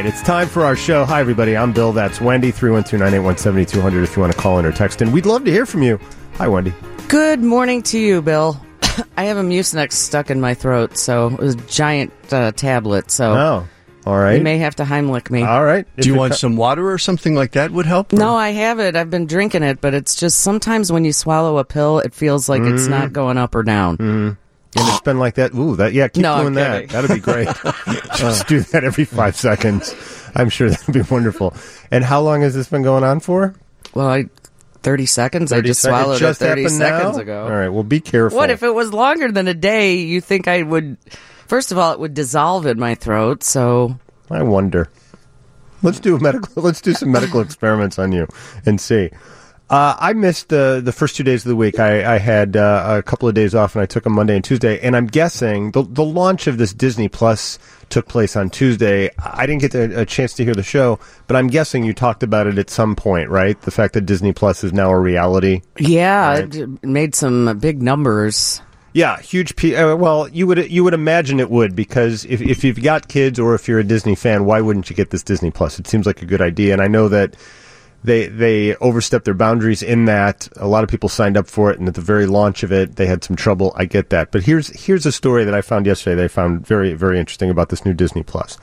right, it's time for our show. Hi, everybody. I'm Bill. That's Wendy. 312-981-7200 if you want to call in or text in. We'd love to hear from you. Hi, Wendy. Good morning to you, Bill. I have a Mucinex stuck in my throat, so it was a giant tablet. So all right. You may have to Heimlich me. All right. Do you want some water or something like that would help? Or? No, I have it. I've been drinking it, but it's just sometimes when you swallow a pill, it feels like it's not going up or down. And it's been like that. Ooh, keep doing that. That'd be great. Just do that every 5 seconds. I'm sure that'd be wonderful. And how long has this been going on for? Well, 30 seconds. I just swallowed it 30 seconds ago. All right, well, be careful. What if it was longer than a day? You think I would... First of all, it would dissolve in my throat, so... I wonder. Let's do some medical experiments on you and see. I missed the first 2 days of the week. I had a couple of days off, and I took a Monday and Tuesday. And I'm guessing the launch of this Disney Plus took place on Tuesday. I didn't get a chance to hear the show, but I'm guessing you talked about it at some point, right? The fact that Disney Plus is now a reality. Yeah, right? It made some big numbers. Yeah, huge. Well, you would imagine it would, because if you've got kids or if you're a Disney fan, why wouldn't you get this Disney Plus? It seems like a good idea, and I know that they overstepped their boundaries in that a lot of people signed up for it, and at the very launch of it, they had some trouble. I get that, but here's a story that I found yesterday that I found very, very interesting about this new Disney Plus.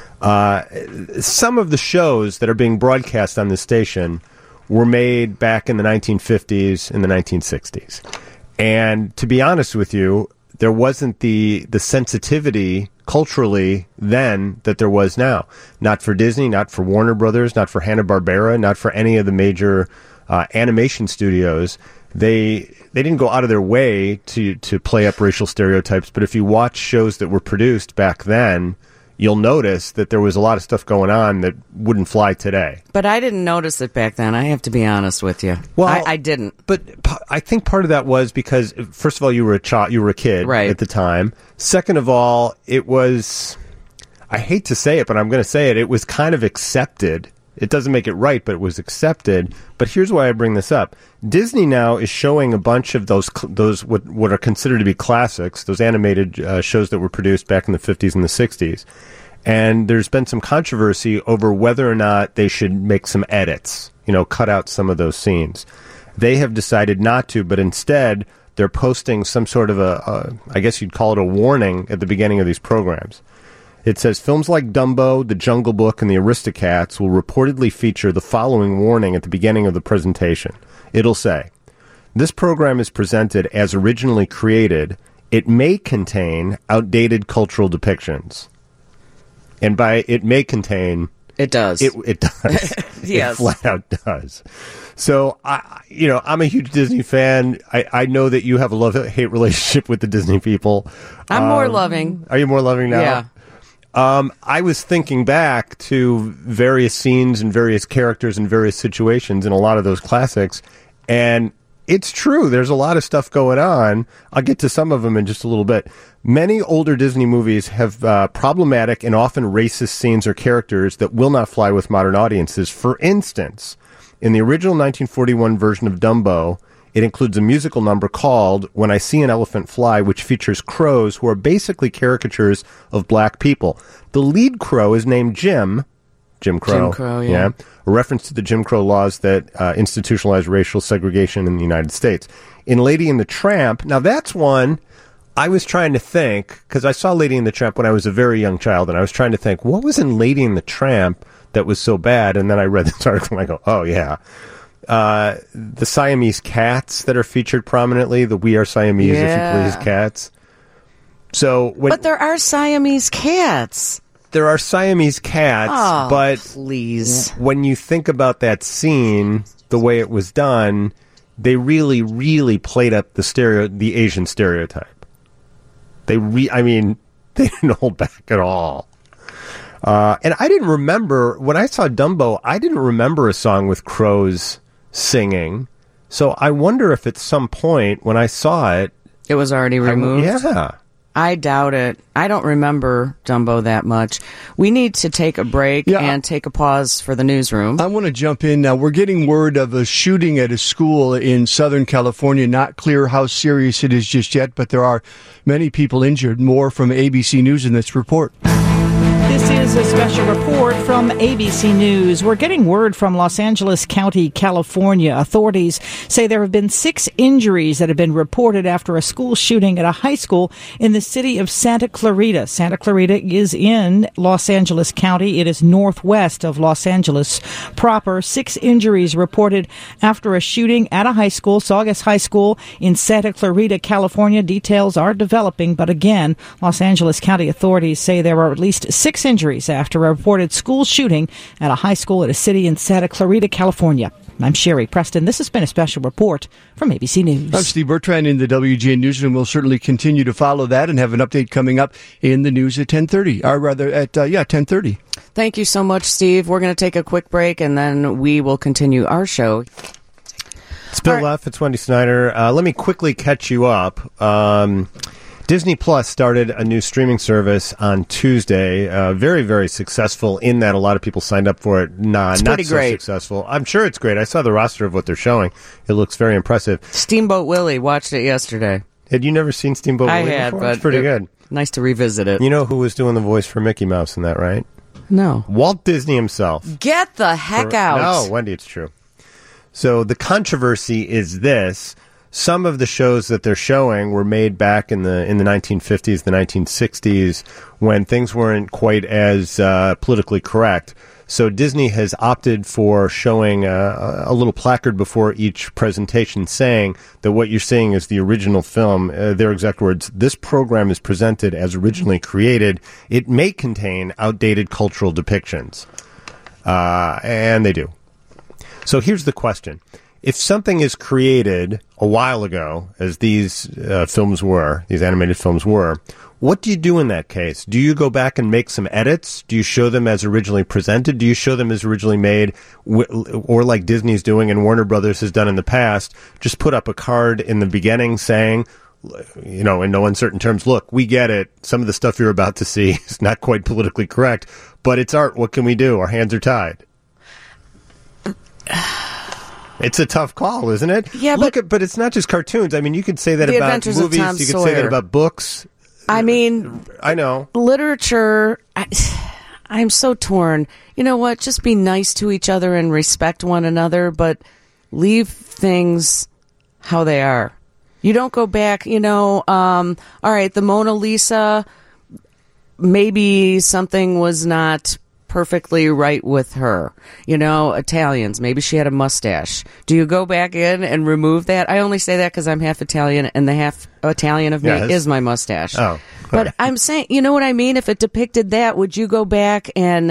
Some of the shows that are being broadcast on this station were made back in the 1950s and the 1960s. And to be honest with you, there wasn't the sensitivity culturally then that there was now. Not for Disney, not for Warner Brothers, not for Hanna-Barbera, not for any of the major animation studios. They didn't go out of their way to play up racial stereotypes, but if you watch shows that were produced back then, you'll notice that there was a lot of stuff going on that wouldn't fly today. But I didn't notice it back then. I have to be honest with you. Well, I didn't. But I think part of that was because, first of all, you were a kid right at the time. Second of all, it was, I hate to say it, but I'm going to say it, it was kind of accepted. It doesn't make it right, but it was accepted. But here's why I bring this up. Disney now is showing a bunch of those what are considered to be classics, those animated shows that were produced back in the 50s and the 60s. And there's been some controversy over whether or not they should make some edits, cut out some of those scenes. They have decided not to, but instead they're posting some sort of I guess you'd call it a warning at the beginning of these programs. It says, films like Dumbo, The Jungle Book, and The Aristocats will reportedly feature the following warning at the beginning of the presentation. It'll say, this program is presented as originally created. It may contain outdated cultural depictions. And by it may contain... It does. It does. Yes. It flat out does. So, I'm a huge Disney fan. I know that you have a love-hate relationship with the Disney people. I'm more loving. Are you more loving now? Yeah. I was thinking back to various scenes and various characters and various situations in a lot of those classics, and it's true. There's a lot of stuff going on. I'll get to some of them in just a little bit. Many older Disney movies have problematic and often racist scenes or characters that will not fly with modern audiences. For instance, in the original 1941 version of Dumbo, it includes a musical number called When I See an Elephant Fly, which features crows who are basically caricatures of black people. The lead crow is named Jim Crow. Jim Crow, yeah. A reference to the Jim Crow laws that institutionalized racial segregation in the United States. In Lady and the Tramp, now that's one I was trying to think, because I saw Lady and the Tramp when I was a very young child, and I was trying to think, what was in Lady and the Tramp that was so bad? And then I read this article, and I go, oh, yeah. The Siamese cats that are featured prominently, the We Are Siamese, if you please, cats. But there are Siamese cats. There are Siamese cats, but please. When you think about that scene, the way it was done, they really, really played up the Asian stereotype. They didn't hold back at all. And I didn't remember, when I saw Dumbo, I didn't remember a song with crows singing. So I wonder if at some point when I saw it... It was already removed? Yeah. I doubt it. I don't remember Dumbo that much. We need to take a break and take a pause for the newsroom. I want to jump in now. We're getting word of a shooting at a school in Southern California. Not clear how serious it is just yet, but there are many people injured. More from ABC News in this report. This is a special report from ABC News. We're getting word from Los Angeles County, California. Authorities say there have been 6 injuries that have been reported after a school shooting at a high school in the city of Santa Clarita. Santa Clarita is in Los Angeles County. It is northwest of Los Angeles proper. 6 injuries reported after a shooting at a high school, Saugus High School in Santa Clarita, California. Details are developing, but again, Los Angeles County authorities say there are at least 6 injuries after a reported school shooting at a high school at a city in Santa Clarita, California. I'm Sherry Preston. This has been a special report from ABC News. I'm Steve Bertrand in the WGN Newsroom. We'll certainly continue to follow that and have an update coming up in the news at 10:30, or rather at 10:30. Thank you so much, Steve. We're going to take a quick break, and then we will continue our show. It's Bill Leff. It's Wendy Snyder. Let me quickly catch you up. Disney Plus started a new streaming service on Tuesday. Very, very successful in that a lot of people signed up for it. Not so successful. I'm sure it's great. I saw the roster of what they're showing. It looks very impressive. Steamboat Willie watched it yesterday. Had you never seen Steamboat Willie had, before? But it's pretty good. Nice to revisit it. You know who was doing the voice for Mickey Mouse in that, right? No. Walt Disney himself. Get the heck out. No, Wendy, it's true. So the controversy is this. Some of the shows that they're showing were made back in the 1950s, the 1960s, when things weren't quite as politically correct. So Disney has opted for showing a little placard before each presentation saying that what you're seeing is the original film. Their exact words, "This program is presented as originally created. It may contain outdated cultural depictions." And they do. So here's the question. If something is created a while ago, as these films were, these animated films were, what do you do in that case? Do you go back and make some edits? Do you show them as originally presented? Do you show them as originally made? Or like Disney's doing and Warner Brothers has done in the past, just put up a card in the beginning saying, you know, in no uncertain terms, look, we get it. Some of the stuff you're about to see is not quite politically correct, but it's art. What can we do? Our hands are tied. It's a tough call, isn't it? Yeah, but it's not just cartoons. I mean, you could say that about movies. You could say that about books. I mean, I know. Literature, I'm so torn. You know what? Just be nice to each other and respect one another, but leave things how they are. You don't go back, all right, the Mona Lisa, maybe something was not perfectly right with her. Italians, maybe she had a mustache. Do you go back in and remove that? I only say that because I'm half Italian, and the half Italian of me is my mustache. Oh, but I'm saying, you know what I mean? If it depicted that, would you go back and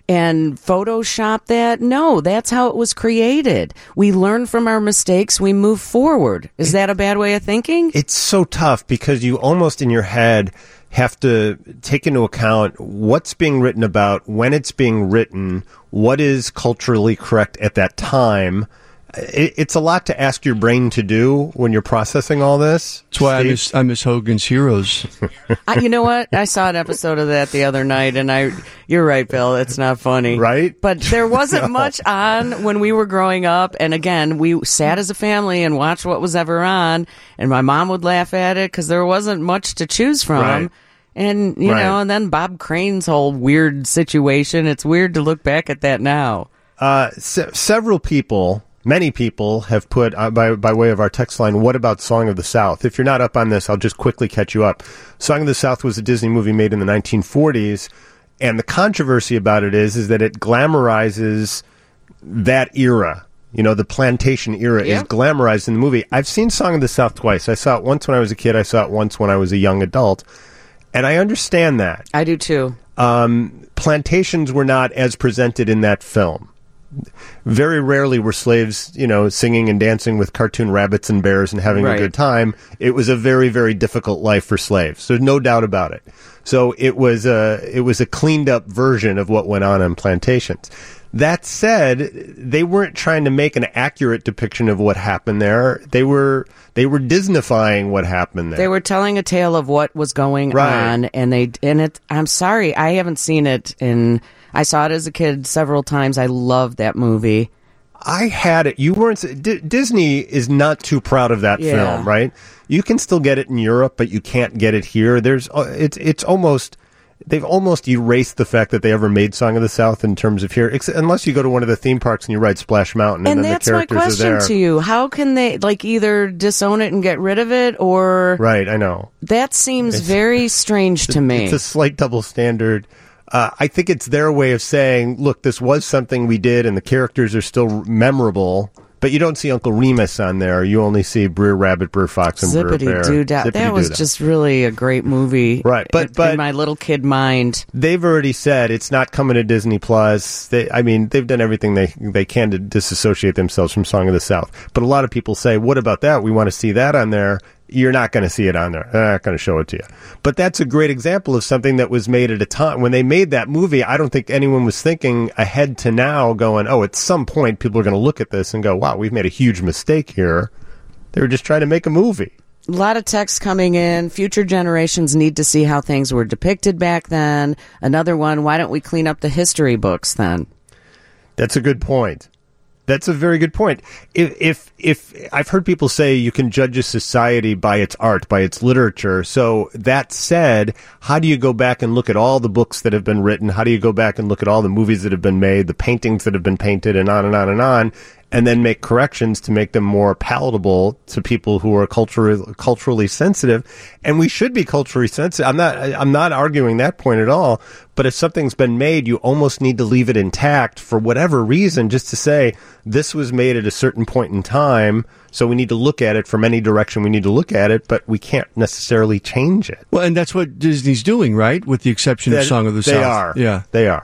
Photoshop that? No, that's how it was created. We learn from our mistakes. We move forward. Is that a bad way of thinking? It's so tough because you almost in your head have to take into account what's being written about, when it's being written, what is culturally correct at that time. It's a lot to ask your brain to do when you're processing all this. That's why I miss Hogan's Heroes. You know what? I saw an episode of that the other night, and you're right, Bill. It's not funny. Right? But there wasn't much on when we were growing up. And again, we sat as a family and watched what was ever on. And my mom would laugh at it because there wasn't much to choose from. Right. And, and then Bob Crane's whole weird situation. It's weird to look back at that now. Several people... Many people have put, by way of our text line, what about Song of the South? If you're not up on this, I'll just quickly catch you up. Song of the South was a Disney movie made in the 1940s, and the controversy about it is that it glamorizes that era. The plantation era is glamorized in the movie. I've seen Song of the South twice. I saw it once when I was a kid. I saw it once when I was a young adult. And I understand that. I do, too. Plantations were not as presented in that film. Very rarely were slaves, singing and dancing with cartoon rabbits and bears and having a good time. It was a very, very difficult life for slaves. There's no doubt about it. So it was a cleaned up version of what went on plantations. That said, they weren't trying to make an accurate depiction of what happened there. They were Disneyfying what happened there. They were telling a tale of what was going on, and I'm sorry, I haven't seen it I saw it as a kid several times. I loved that movie. I had it. You weren't. Disney is not too proud of that film, right? You can still get it in Europe, but you can't get it here. It's almost they've almost erased the fact that they ever made Song of the South in terms of here, unless you go to one of the theme parks and you ride Splash Mountain, and then that's the my characters are there. question to you. How can they either disown it and get rid of it, or Right, I know. That seems very strange to me. It's a slight double standard. I think it's their way of saying, look, this was something we did, and the characters are still memorable. But you don't see Uncle Remus on there. You only see Brer Rabbit, Brer Fox, and Brer Bear. Zippity-doo-dah. That was just really a great movie. Right, but in my little kid mind. They've already said it's not coming to Disney Plus. They've done everything they can to disassociate themselves from Song of the South. But a lot of people say, what about that? We want to see that on there. You're not going to see it on there. They're not going to show it to you. But that's a great example of something that was made at a time. When they made that movie, I don't think anyone was thinking ahead to now going, oh, at some point people are going to look at this and go, wow, we've made a huge mistake here. They were just trying to make a movie. A lot of text coming in. Future generations need to see how things were depicted back then. Another one, why don't we clean up the history books then? That's a good point. That's a very good point. If I've heard people say you can judge a society by its art, by its literature. So that said, how do you go back and look at all the books that have been written? How do you go back and look at all the movies that have been made, the paintings that have been painted, and on and on and on, and then make corrections to make them more palatable to people who are culturally sensitive? And we should be culturally sensitive. I'm not arguing that point at all. But if something's been made, you almost need to leave it intact for whatever reason, just to say this was made at a certain point in time. So we need to look at it from any direction we need to look at it, but we can't necessarily change it. Well, and that's what Disney's doing, right? With the exception of Song of the South. They are. Yeah.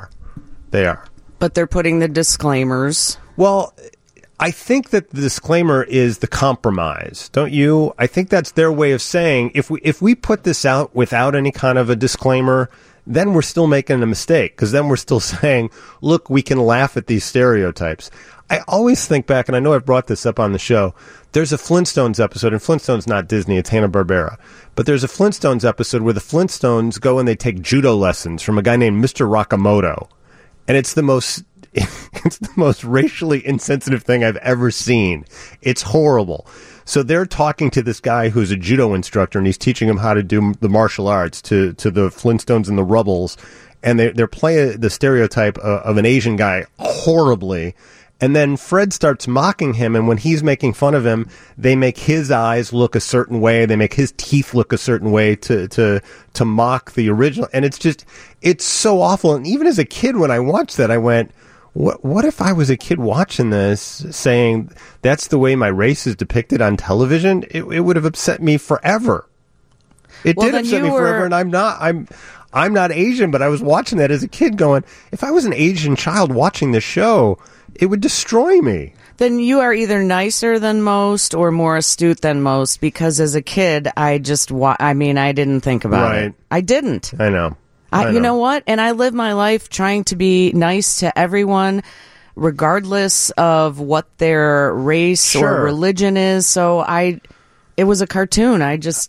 They are. But they're putting the disclaimers. Well, I think that the disclaimer is the compromise, don't you? I think that's their way of saying, if we put this out without any kind of a disclaimer, then we're still making a mistake, because then we're still saying, look, we can laugh at these stereotypes. I always think back, and I know I've brought this up on the show, there's a Flintstones episode, and Flintstones not Disney, it's Hanna-Barbera, but there's a Flintstones episode where the Flintstones go and they take judo lessons from a guy named Mr. Rakamoto, and it's the most racially insensitive thing I've ever seen. It's horrible. So they're talking to this guy who's a judo instructor, and he's teaching him how to do the martial arts to the Flintstones and the Rubbles. And they're playing the stereotype of an Asian guy horribly. And then Fred starts mocking him, and when he's making fun of him, they make his eyes look a certain way. They make his teeth look a certain way to mock the original. And it's so awful. And even as a kid, when I watched that, I went, what if I was a kid watching this saying that's the way my race is depicted on television? It would have upset me forever. It did upset me forever, and I'm not Asian, but I was watching that as a kid going, if I was an Asian child watching this show, it would destroy me. Then you are either nicer than most or more astute than most, because as a kid, I didn't think about it. I didn't. I know. You know what? And I live my life trying to be nice to everyone, regardless of what their race or religion is. So it was a cartoon.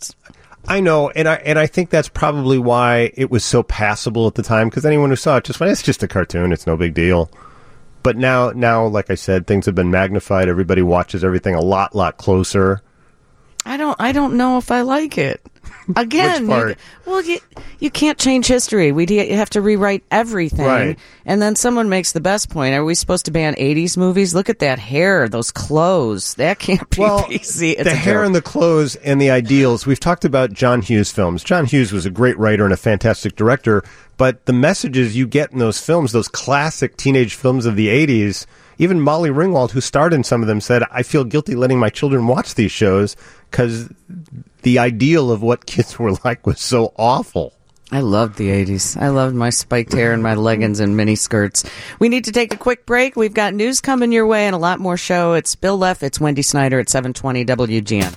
I know, and I think that's probably why it was so passable at the time, because anyone who saw it just went, it's just a cartoon. It's no big deal. But now, like I said, things have been magnified. Everybody watches everything a lot closer. I don't know if I like it. Again, Which part? you can't change history. You have to rewrite everything. Right. And then someone makes the best point. Are we supposed to ban 80s movies? Look at that hair, those clothes. That can't be PC. It's the hair and the clothes and the ideals. We've talked about John Hughes films. John Hughes was a great writer and a fantastic director, but the messages you get in those films, those classic teenage films of the 80s, even Molly Ringwald, who starred in some of them, said, I feel guilty letting my children watch these shows because the ideal of what kids were like was so awful. I loved the 80s. I loved my spiked hair and my leggings and mini skirts. We need to take a quick break. We've got news coming your way and a lot more show. It's Bill Leff. It's Wendy Snyder at 720 WGN.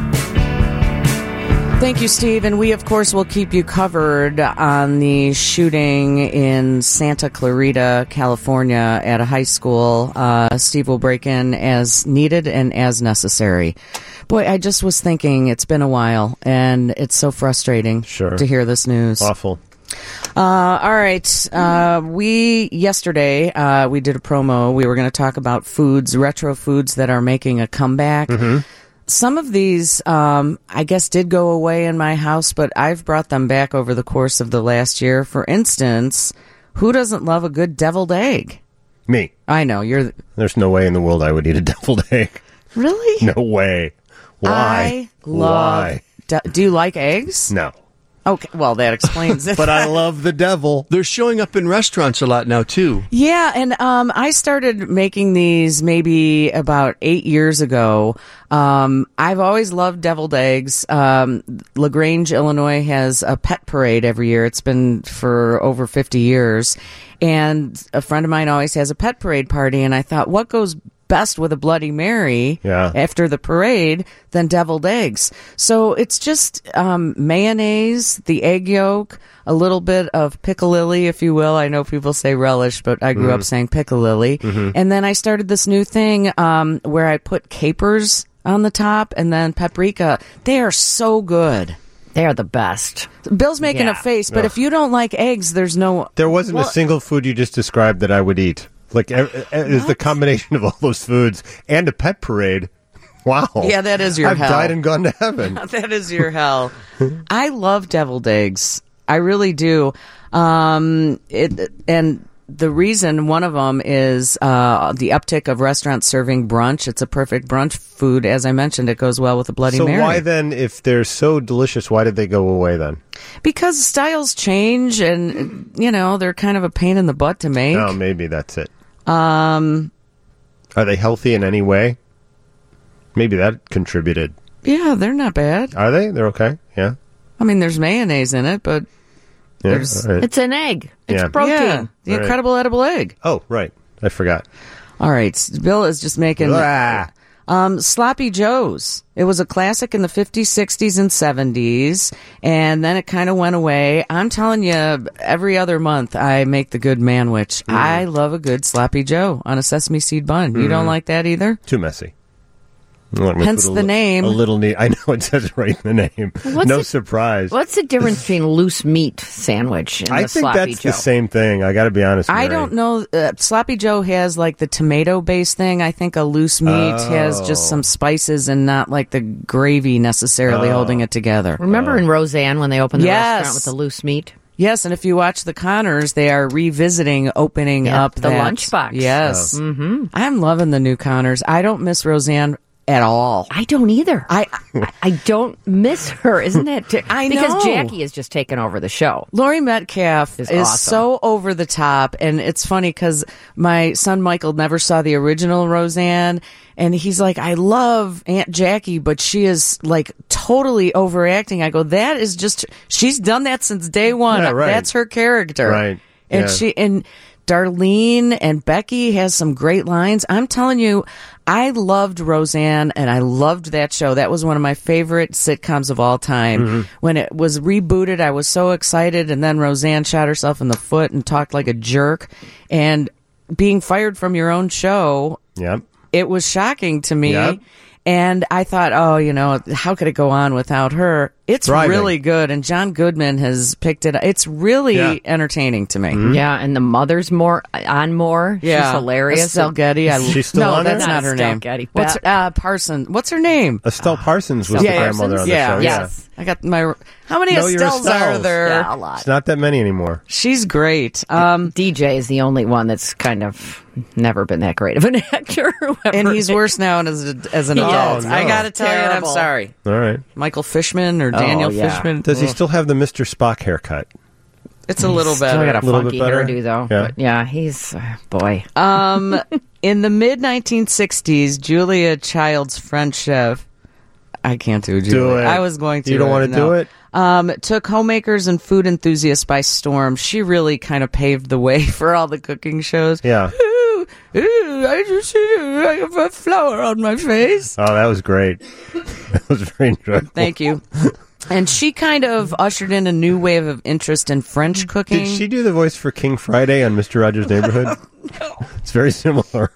Thank you, Steve. And we, of course, will keep you covered on the shooting in Santa Clarita, California at a high school. Steve will break in as needed and as necessary. Boy, I just was thinking it's been a while, and it's so frustrating to hear this news. Awful. All right. Yesterday, we did a promo. We were going to talk about retro foods that are making a comeback. Mm-hmm. some of these, I guess, did go away in my house, but I've brought them back over the course of the last year. For instance, who doesn't love a good deviled egg? Me. I know, There's no way in the world I would eat a deviled egg. Really? No way. Why? I love... Why? Do you like eggs? No. Okay, well, that explains it. But I love the devil. They're showing up in restaurants a lot now, too. Yeah, and I started making these maybe about 8 years ago. I've always loved deviled eggs. LaGrange, Illinois has a pet parade every year. It's been for over 50 years. And a friend of mine always has a pet parade party, and I thought, what goes best with a Bloody Mary after the parade than deviled eggs? So it's just mayonnaise, the egg yolk, a little bit of piccalilli, if you will. I know people say relish, but I grew up saying piccalilli. And then I started this new thing where I put capers on the top and then paprika. They are so good. They are the best. Bill's making a face, but if you don't like eggs, there's no... There wasn't a single food you just described that I would eat. Like, is the combination of all those foods and a pet parade. Wow. Yeah, that is your I've hell. died and gone to heaven. That is your hell. I love deviled eggs. I really do. And the reason, one of them is the uptick of restaurants serving brunch. It's a perfect brunch food. As I mentioned, it goes well with a Bloody Mary. So why then, if they're so delicious, why did they go away then? Because styles change and, they're kind of a pain in the butt to make. Oh, maybe that's it. Are they healthy in any way? Maybe that contributed. Yeah, they're not bad. Are they? They're okay? Yeah. I mean, there's mayonnaise in it, but there's... all right. It's an egg. It's Yeah. protein. Yeah, the Right. incredible edible egg. Oh, right. I forgot. All right, Bill is just making... Sloppy Joe's. It was a classic in the 50s, 60s, and 70s, and then it kind of went away. I'm telling you, every other month I make the good manwich. I love a good Sloppy Joe on a sesame seed bun. You don't like that either? Too messy. Hence the name. A little neat. I know it says it right in the name. No surprise. What's the difference between loose meat sandwich and I the think Sloppy that's Joe? the same thing. I got to be honest. I Mary. don't know. Sloppy Joe has like the tomato-based thing. I think a loose meat has just some spices and not like the gravy necessarily holding it together. Remember in Roseanne when they opened the Yes. restaurant with the loose meat? Yes, and if you watch the Connors, they are revisiting opening up the that lunchbox. Yes, I'm loving the new Connors. I don't miss Roseanne at all. I don't either. I don't miss her. Isn't that? I know. Because Jackie has just taken over the show. Laurie Metcalf is awesome. so over the top, and it's funny because my son Michael never saw the original Roseanne, and he's like, I love Aunt Jackie, but she is like totally overacting. I go, that is just, she's done that since day one. Yeah, right. That's her character. Right. And Yeah. Darlene and Becky has some great lines. I'm telling you, I loved Roseanne and I loved that show. That was one of my favorite sitcoms of all time. When it was rebooted, I was so excited, and then Roseanne shot herself in the foot and talked like a jerk. And being fired from your own show, Yep. it was shocking to me. Yep. And I thought, how could it go on without her? It's Thriving. really good. And John Goodman has picked it up. It's really entertaining to me. Yeah, and the mother's more. She's hilarious. Estelle Getty. She's still no, on that's it? not her Estelle name. Getty. What's Parsons? What's her name? Estelle Parsons was the Yeah, grandmother on the yeah, show. yes. I got my. How many Know your Estelles are Estelles. there? Yeah, a lot. It's not that many anymore. She's great. DJ is the only one that's kind of never been that great of an actor. And he's worse now as an adult. no. I got to tell you, I'm Terrible. sorry. All right. Michael Fishman or Daniel yeah. Fishman. Does he still have the Mr. Spock haircut? It's a little Still better. got a Little funky bit better? hairdo though. Yeah. But yeah, he's boy. In the mid 1960s, Julia Child's French chef. I can't do Julia. Do it. I was going to. You don't want to do it? Took homemakers and food enthusiasts by storm. She really kind of paved the way for all the cooking shows. Yeah. Ooh, I just I have a flower on my face. Oh, that was great. That was very enjoyable. Thank you. And she kind of ushered in a new wave of interest in French cooking. Did she do the voice for King Friday on Mr. Rogers' Neighborhood? No. It's very similar.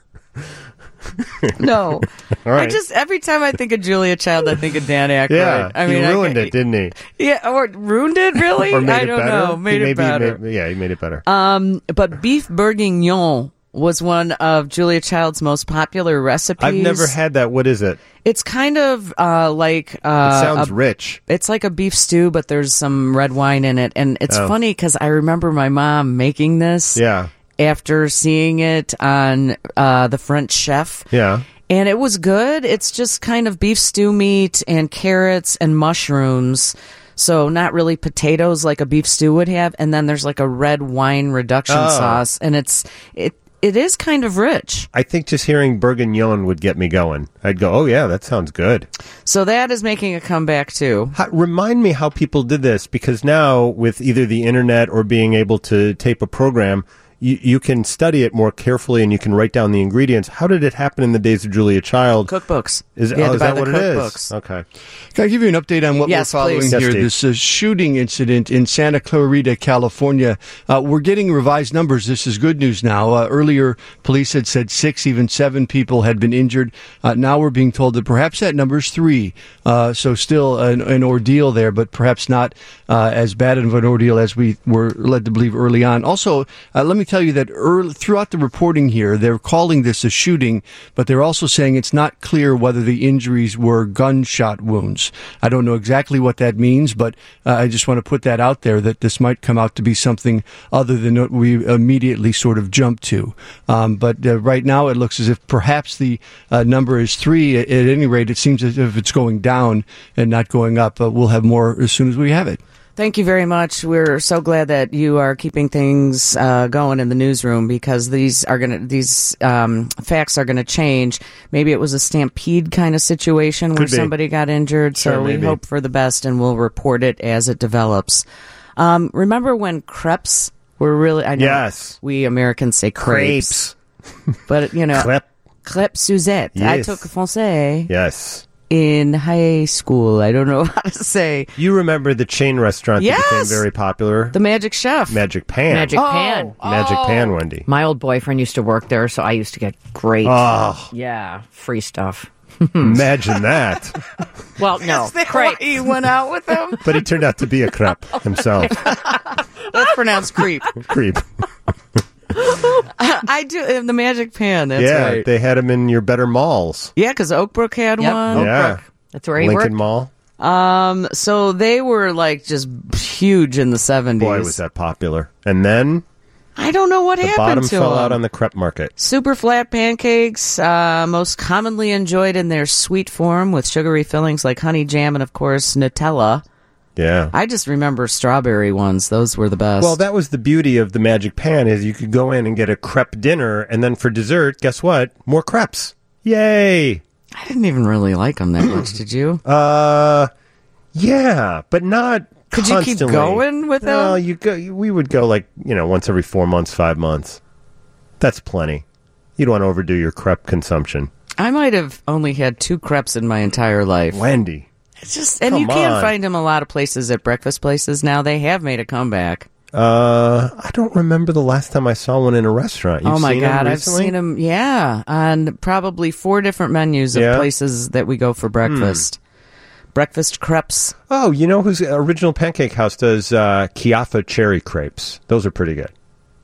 No. All right. I just, every time I think of Julia Child, I think of Dan Aykroyd. Yeah, I mean, he ruined it, didn't he? Yeah, or ruined it, really? Or made I it don't better? know. Made it better. Yeah, he made it better. But beef bourguignon was one of Julia Child's most popular recipes. I've never had that. What is it? It's kind of like It sounds rich. It's like a beef stew, but there's some red wine in it, and it's funny because I remember my mom making this. Yeah. After seeing it on The French Chef. Yeah. And it was good. It's just kind of beef stew meat and carrots and mushrooms. So not really potatoes like a beef stew would have. And then there's like a red wine reduction sauce. And it is kind of rich. I think just hearing bourguignon would get me going. I'd go, oh, yeah, that sounds good. So that is making a comeback, too. Remind me how people did this, because now with either the internet or being able to tape a program, you can study it more carefully and you can write down the ingredients. How did it happen in the days of Julia Child? Cookbooks. Is that what it is? Okay. Can I give you an update on what Yes, we're following please. here? Yes, This shooting incident in Santa Clarita, California. We're getting revised numbers. This is good news now. Earlier, police had said 6, even 7 people had been injured. Now we're being told that perhaps that number's 3. So still an ordeal there, but perhaps not as bad of an ordeal as we were led to believe early on. Also, let me tell you that throughout the reporting here, they're calling this a shooting, but they're also saying it's not clear whether the injuries were gunshot wounds. I don't know exactly what that means, but I just want to put that out there, that this might come out to be something other than what we immediately sort of jumped to. But right now it looks as if perhaps the number is 3. At any rate, it seems as if it's going down and not going up. We'll have more as soon as we have it. Thank you very much. We're so glad that you are keeping things going in the newsroom, because these facts are gonna change. Maybe it was a stampede kind of situation where somebody got injured. Sure, so we maybe. hope for the best, and we'll report it as it develops. Remember when crepes were really? I know Yes. we Americans say crepes, but crêpe Suzette. I Yes. took français Yes. in high school. I don't know how to say You remember the chain restaurant that became Yes! very popular? the Magic Chef. Magic Pan. Magic Pan. Magic Pan, Wendy. My old boyfriend used to work there, so I used to get great, Oh, free stuff. imagine that. Well, no, Crepe. He went out with him. But he turned out to be a crepe himself. That's pronounced creep. Creep. I do in the Magic Pan. That's Yeah, right. they had him in your better malls. Yeah, because Oakbrook had Yep. one. Oak Yeah. Brook. That's where he Lincoln worked. Mall. So they were like just huge in the 70s. Boy, was that popular. And then I don't know what the happened bottom to fell them. out on the crepe market. Super flat pancakes, most commonly enjoyed in their sweet form with sugary fillings like honey jam and, of course, Nutella. Yeah. I just remember strawberry ones. Those were the best. Well, that was the beauty of the Magic Pan, is you could go in and get a crepe dinner, and then for dessert, guess what? More crepes. Yay! I didn't even really like them that much, did you? Yeah, but not Could you keep constantly. going with them? Well, we would go like, once every 4 months, 5 months. That's plenty. You don't want to overdo your crepe consumption. I might have only had 2 crepes in my entire life. Wendy. It's just, and you Come can't on. find them a lot of places at breakfast places now. They have made a comeback. I don't remember the last time I saw one in a restaurant. You've Oh my seen 'em God, I've recently? seen them. Yeah, on probably 4 different menus of Yeah? places that we go for breakfast. Breakfast crepes. Oh, you know whose original pancake house does Chiaffa cherry crepes? Those are pretty good.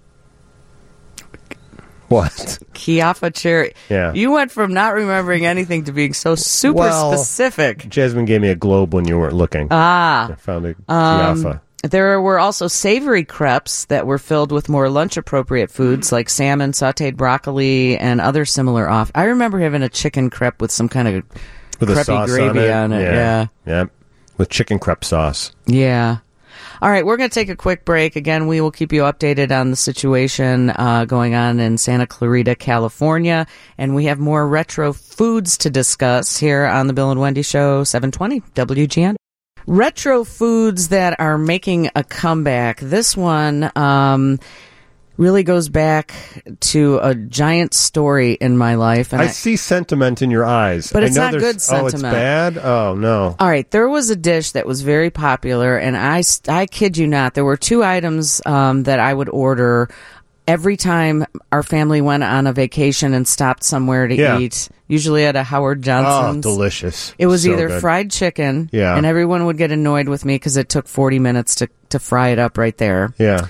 What? Chiaffa cherry. Yeah. You went from not remembering anything to being so super Well, specific. Jasmine gave me a globe when you weren't looking. I found a Chiaffa. There were also savory crepes that were filled with more lunch-appropriate foods like salmon, sautéed broccoli, and other similar off. I remember having a chicken crepe with some kind of With a crepey sauce gravy on it. Yeah. Yeah. With chicken crepe sauce. Yeah. All right, we're going to take a quick break. Again, we will keep you updated on the situation going on in Santa Clarita, California. And we have more retro foods to discuss here on the Bill and Wendy Show, 720 WGN. Retro foods that are making a comeback. This one really goes back to a giant story in my life. And I see sentiment in your eyes. But I it's know not there's- good Oh, it's sentiment. bad? Oh, no. All right, there was a dish that was very popular, and I kid you not, there were 2 items that I would order every time our family went on a vacation and stopped somewhere to Yeah. eat, usually at a Howard Oh, Johnson's. delicious. It was So either good. fried chicken, Yeah. and everyone would get annoyed with me because it took 40 minutes to fry it up right there, Yeah.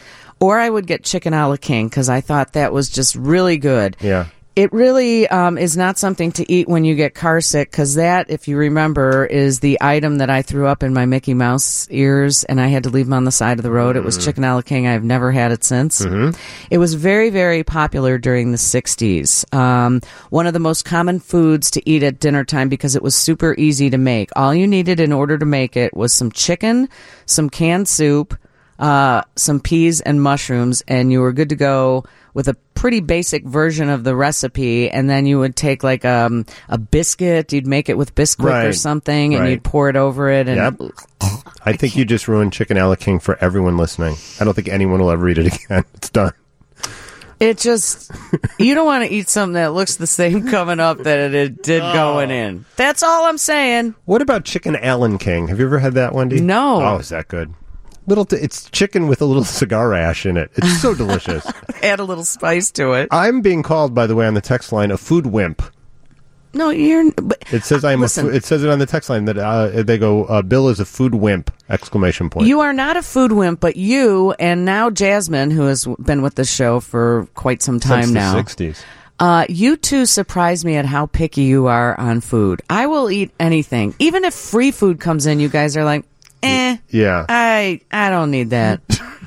Or I would get chicken a la king because I thought that was just really good. Yeah. It really is not something to eat when you get car sick because that, if you remember, is the item that I threw up in my Mickey Mouse ears and I had to leave them on the side of the road. It was chicken a la king. I've never had it since. It was very, very popular during the 60s. One of the most common foods to eat at dinner time because it was super easy to make. All you needed in order to make it was some chicken, some canned soup, some peas and mushrooms, and you were good to go with a pretty basic version of the recipe. And then you would take like a biscuit, you'd make it with Bisquick or something, and you'd pour it over it. And I think you just ruined chicken a la king for everyone listening. I don't think anyone will ever eat it again. It's done. It just, you don't want to eat something that looks the same coming up that it did going in. That's all I'm saying. What about chicken Allen King? Have you ever had that, Wendy? No. Oh, is that good? It's chicken with a little cigar ash in it. It's so delicious. Add a little spice to it. I'm being called, by the way, on the text line, a food wimp. No, you're. It says it says it on the text line that they go, Bill is a food wimp! ! You are not a food wimp, but you and now Jasmine, who has been with the show for quite some time Since now. the 60s. You two surprise me at how picky you are on food. I will eat anything, even if free food comes in. You guys are like, yeah. I don't need that.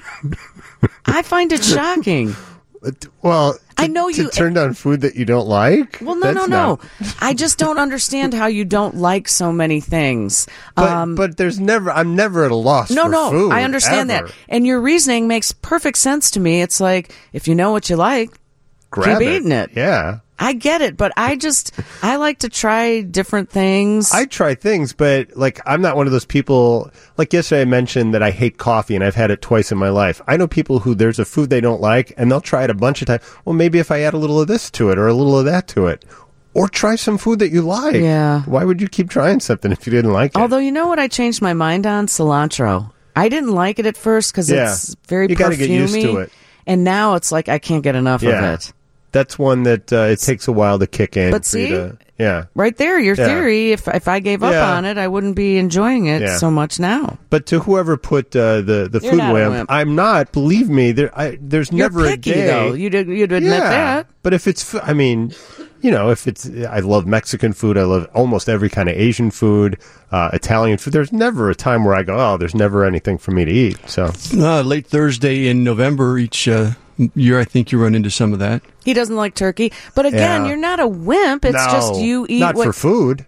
I find it shocking. Well, I know to you turn down food that you don't like. Well, no. I just don't understand how you don't like so many things. But there's never. I'm never at a loss. for food, I understand ever. that, and your reasoning makes perfect sense to me. It's like if you know what you like, Grab keep eating it. Yeah. I get it, but I like to try different things. I try things, but like I'm not one of those people. Like yesterday, I mentioned that I hate coffee, and I've had it twice in my life. I know people who there's a food they don't like, and they'll try it a bunch of times. Well, maybe if I add a little of this to it, or a little of that to it, or try some food that you like. Yeah. Why would you keep trying something if you didn't like it? Although you know what, I changed my mind on cilantro. I didn't like it at first because it's very you perfumey. got to get used to it. And now it's like I can't get enough of it. That's one that it takes a while to kick in. But for you see? yeah. Right there, your theory. If I gave up Yeah. on it, I wouldn't be enjoying it so much now. But to whoever put the You're food not a wimp, wimp. I'm not. Believe me, there's You're never picky, a day. though. You'd admit that. But if it's, I mean, if it's, I love Mexican food. I love almost every kind of Asian food, Italian food. There's never a time where I go, oh, there's never anything for me to eat. So late Thursday in November each year, I think you run into some of that. He doesn't like turkey. But again, Yeah. you're not a wimp. It's just you eat not what... for food.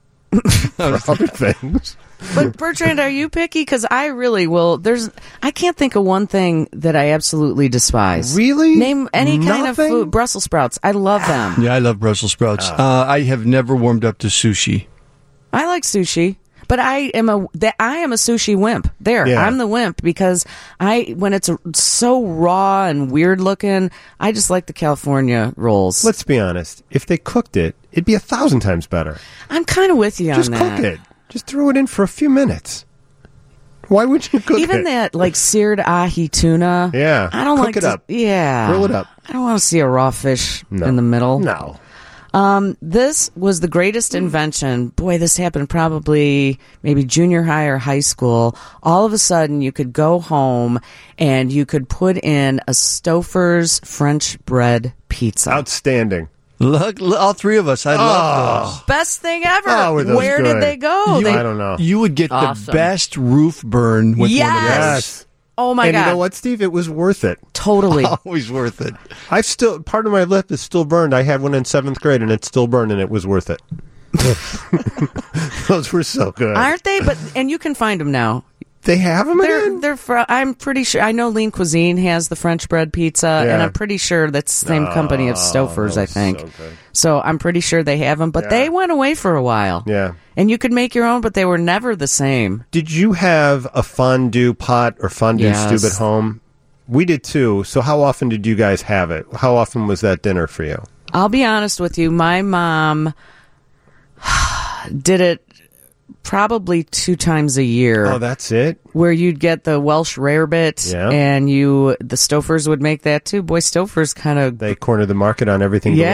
For other things. But Bertrand, are you picky? Because I really will. I can't think of one thing that I absolutely despise. Really? Name any kind of Nothing? food. Brussels sprouts. I love them. Yeah, I love Brussels sprouts. I have never warmed up to sushi. I like sushi. But I am a sushi wimp. There, Yeah. I'm the wimp because when it's so raw and weird looking, I just like the California rolls. Let's be honest. If they cooked it, it'd be 1,000 times better. I'm kind of with you Just on cook that. it. Just throw it in for a few minutes. Why would you cook it? Even that like seared ahi tuna. Yeah. I don't Cook like it to, up. Yeah, Grill it up. I don't want to see a raw fish No. in the middle. No. This was the greatest invention. Boy, this happened probably maybe junior high or high school. All of a sudden, you could go home and you could put in a Stouffer's French bread pizza. Outstanding. Look, all three of us. I love those. Best thing ever. Oh, were those Where good? did they go? You- I don't know. You would get Awesome. the best roof burn with one of those. Yes. Oh my and God. you know what, Steve? It was worth it. Totally. Always worth it. Part of my lip is still burned. I had one in 7th grade and it's still burned and it was worth it. Those were so good. Aren't they? And you can find them now. They have them again? I'm pretty sure. I know Lean Cuisine has the French bread pizza, and I'm pretty sure that's the same company of Stouffer's. that I was think. so good. So I'm pretty sure they have them, but they went away for a while. Yeah. And you could make your own, but they were never the same. Did you have a fondue pot or fondue Yes. stube at home? We did too. So how often did you guys have it? How often was that dinner for you? I'll be honest with you. My mom did it probably 2 times a year. Oh, that's it? Where you'd get the Welsh rarebit, Yeah. and the Stouffer's would make that too. Boy, Stouffer's kind of They cornered the market on everything yeah. delicious.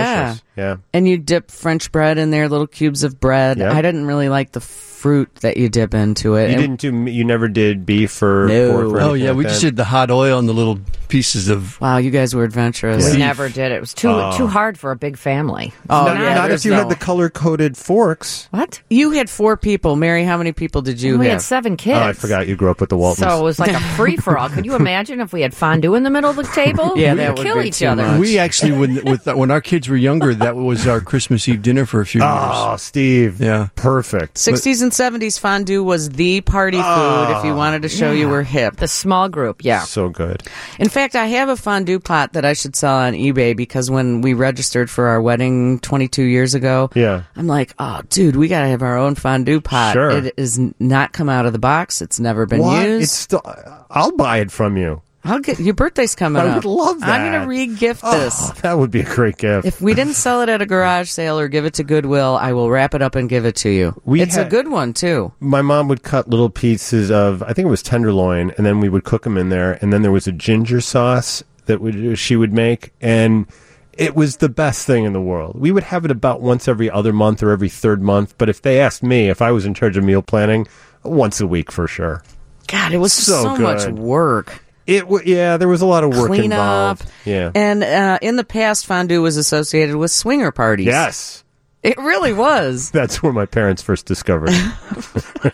Yeah. And you dip French bread in there, little cubes of bread. Yeah. I didn't really like the fruit that you dip into it. You never did beef or No. pork or anything Oh, yeah, like we that? just did the hot oil and the little pieces of... Wow, you guys were adventurous. We never did it. It was too hard for a big family. Oh, Not, yeah, not there's if you no- had the color-coded forks. What? You had 4 people. Mary, how many people did you We have? had 7 kids. Oh, I forgot you grew up with the Waltons. So it was like a free-for-all. Could you imagine if we had fondue in the middle of the table? Yeah, We'd that would kill be each too other. much. We actually, when our kids were younger, that was our Christmas Eve dinner for a few Oh, years. Steve. Yeah. Perfect. 60s and 70s fondue was the party food if you wanted to show you were hip. The small group, yeah. So good. In fact, I have a fondue pot that I should sell on eBay because when we registered for our wedding 22 years ago, Yeah. I'm like, oh, dude, we got to have our own fondue pot. Sure. It is not come out of the box. It's never been What? used. It's still. I'll buy it from you. I'll get your birthday's coming I up. would love that. I'm going to re-gift this. Oh, that would be a great gift. If we didn't sell it at a garage sale or give it to Goodwill, I will wrap it up and give it to you. It's a good one, too. My mom would cut little pieces of, I think it was tenderloin, and then we would cook them in there. And then there was a ginger sauce that she would make, and it was the best thing in the world. We would have it about once every other month or every third month. But if they asked me if I was in charge of meal planning, once a week for sure. God, it was So so much good. work. Yeah, there was a lot of work Clean up. involved. Yeah. And in the past, fondue was associated with swinger parties. Yes. It really was. That's where my parents first discovered it.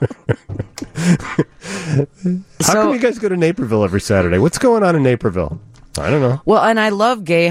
How come you guys go to Naperville every Saturday? What's going on in Naperville? I don't know. Well, and I love Gay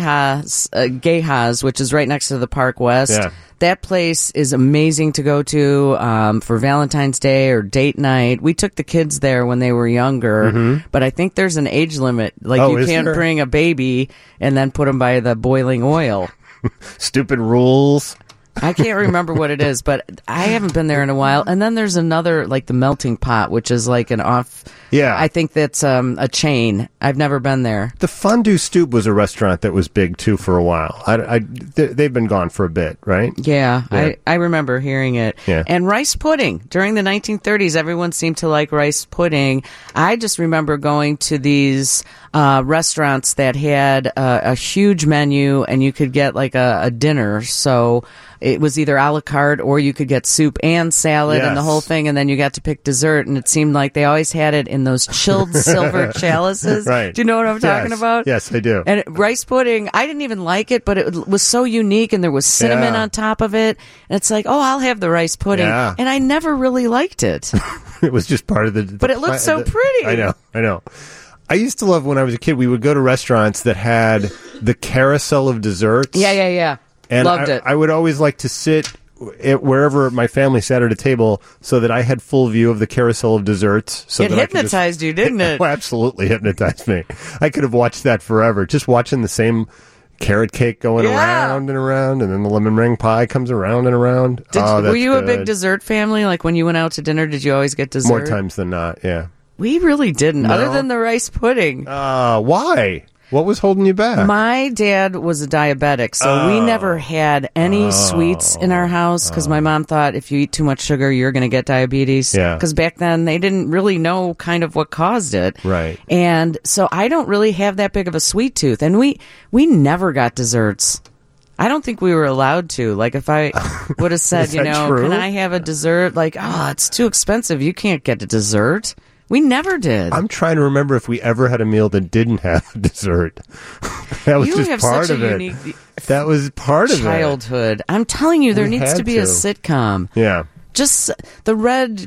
Haas, which is right next to the Park West. Yeah. That place is amazing to go to for Valentine's Day or date night. We took the kids there when they were younger, but I think there's an age limit. Like Oh, you is can't there? bring a baby and then put them by the boiling oil. Stupid rules. I can't remember what it is, but I haven't been there in a while. And then there's another, like the Melting Pot, which is like an off. Yeah. I think that's a chain. I've never been there. The Fondue Stoop was a restaurant that was big, too, for a while. They've been gone for a bit, right? Yeah, Yeah. I remember hearing it. Yeah. And rice pudding. During the 1930s, everyone seemed to like rice pudding. I just remember going to these restaurants that had a huge menu, and you could get like a dinner. So it was either a la carte or you could get soup and salad and the Yes. whole thing, and then you got to pick dessert. And it seemed like they always had it in those chilled silver chalices. Right. Do you know what I'm talking Yes. about? Yes, I do. And rice pudding, I didn't even like it, but it was so unique, and there was cinnamon Yeah. on top of it. And it's like, oh, I'll have the rice pudding. Yeah. And I never really liked it. It was just part of the... But it looked so pretty. I know. I used to love when I was a kid, we would go to restaurants that had the carousel of desserts. Yeah. And Loved it. I would always like to sit wherever my family sat at a table so that I had full view of the carousel of desserts. So It that I could just- hypnotized you, didn't it? Oh, absolutely hypnotized me. I could have watched that forever, just watching the same carrot cake going Yeah. around and around, and then the lemon meringue pie comes around and around. Were that's you a big good. dessert family? Like when you went out to dinner, did you always get dessert? More times than not, yeah. We really didn't, No? other than the rice pudding. Why? What was holding you back? My dad was a diabetic, so we never had any sweets in our house because my mom thought if you eat too much sugar, you're going to get diabetes. Yeah. Because back then they didn't really know kind of what caused it. Right. And so I don't really have that big of a sweet tooth, and we never got desserts. I don't think we were allowed to. Like if I would have said, Is that true? can I have a dessert? Like, it's too expensive. You can't get a dessert. We never did. I'm trying to remember if we ever had a meal that didn't have a dessert. That was You just have part such of a it. unique That was part of it. childhood. I'm telling you, there We needs had to be a to. sitcom. Yeah. Just the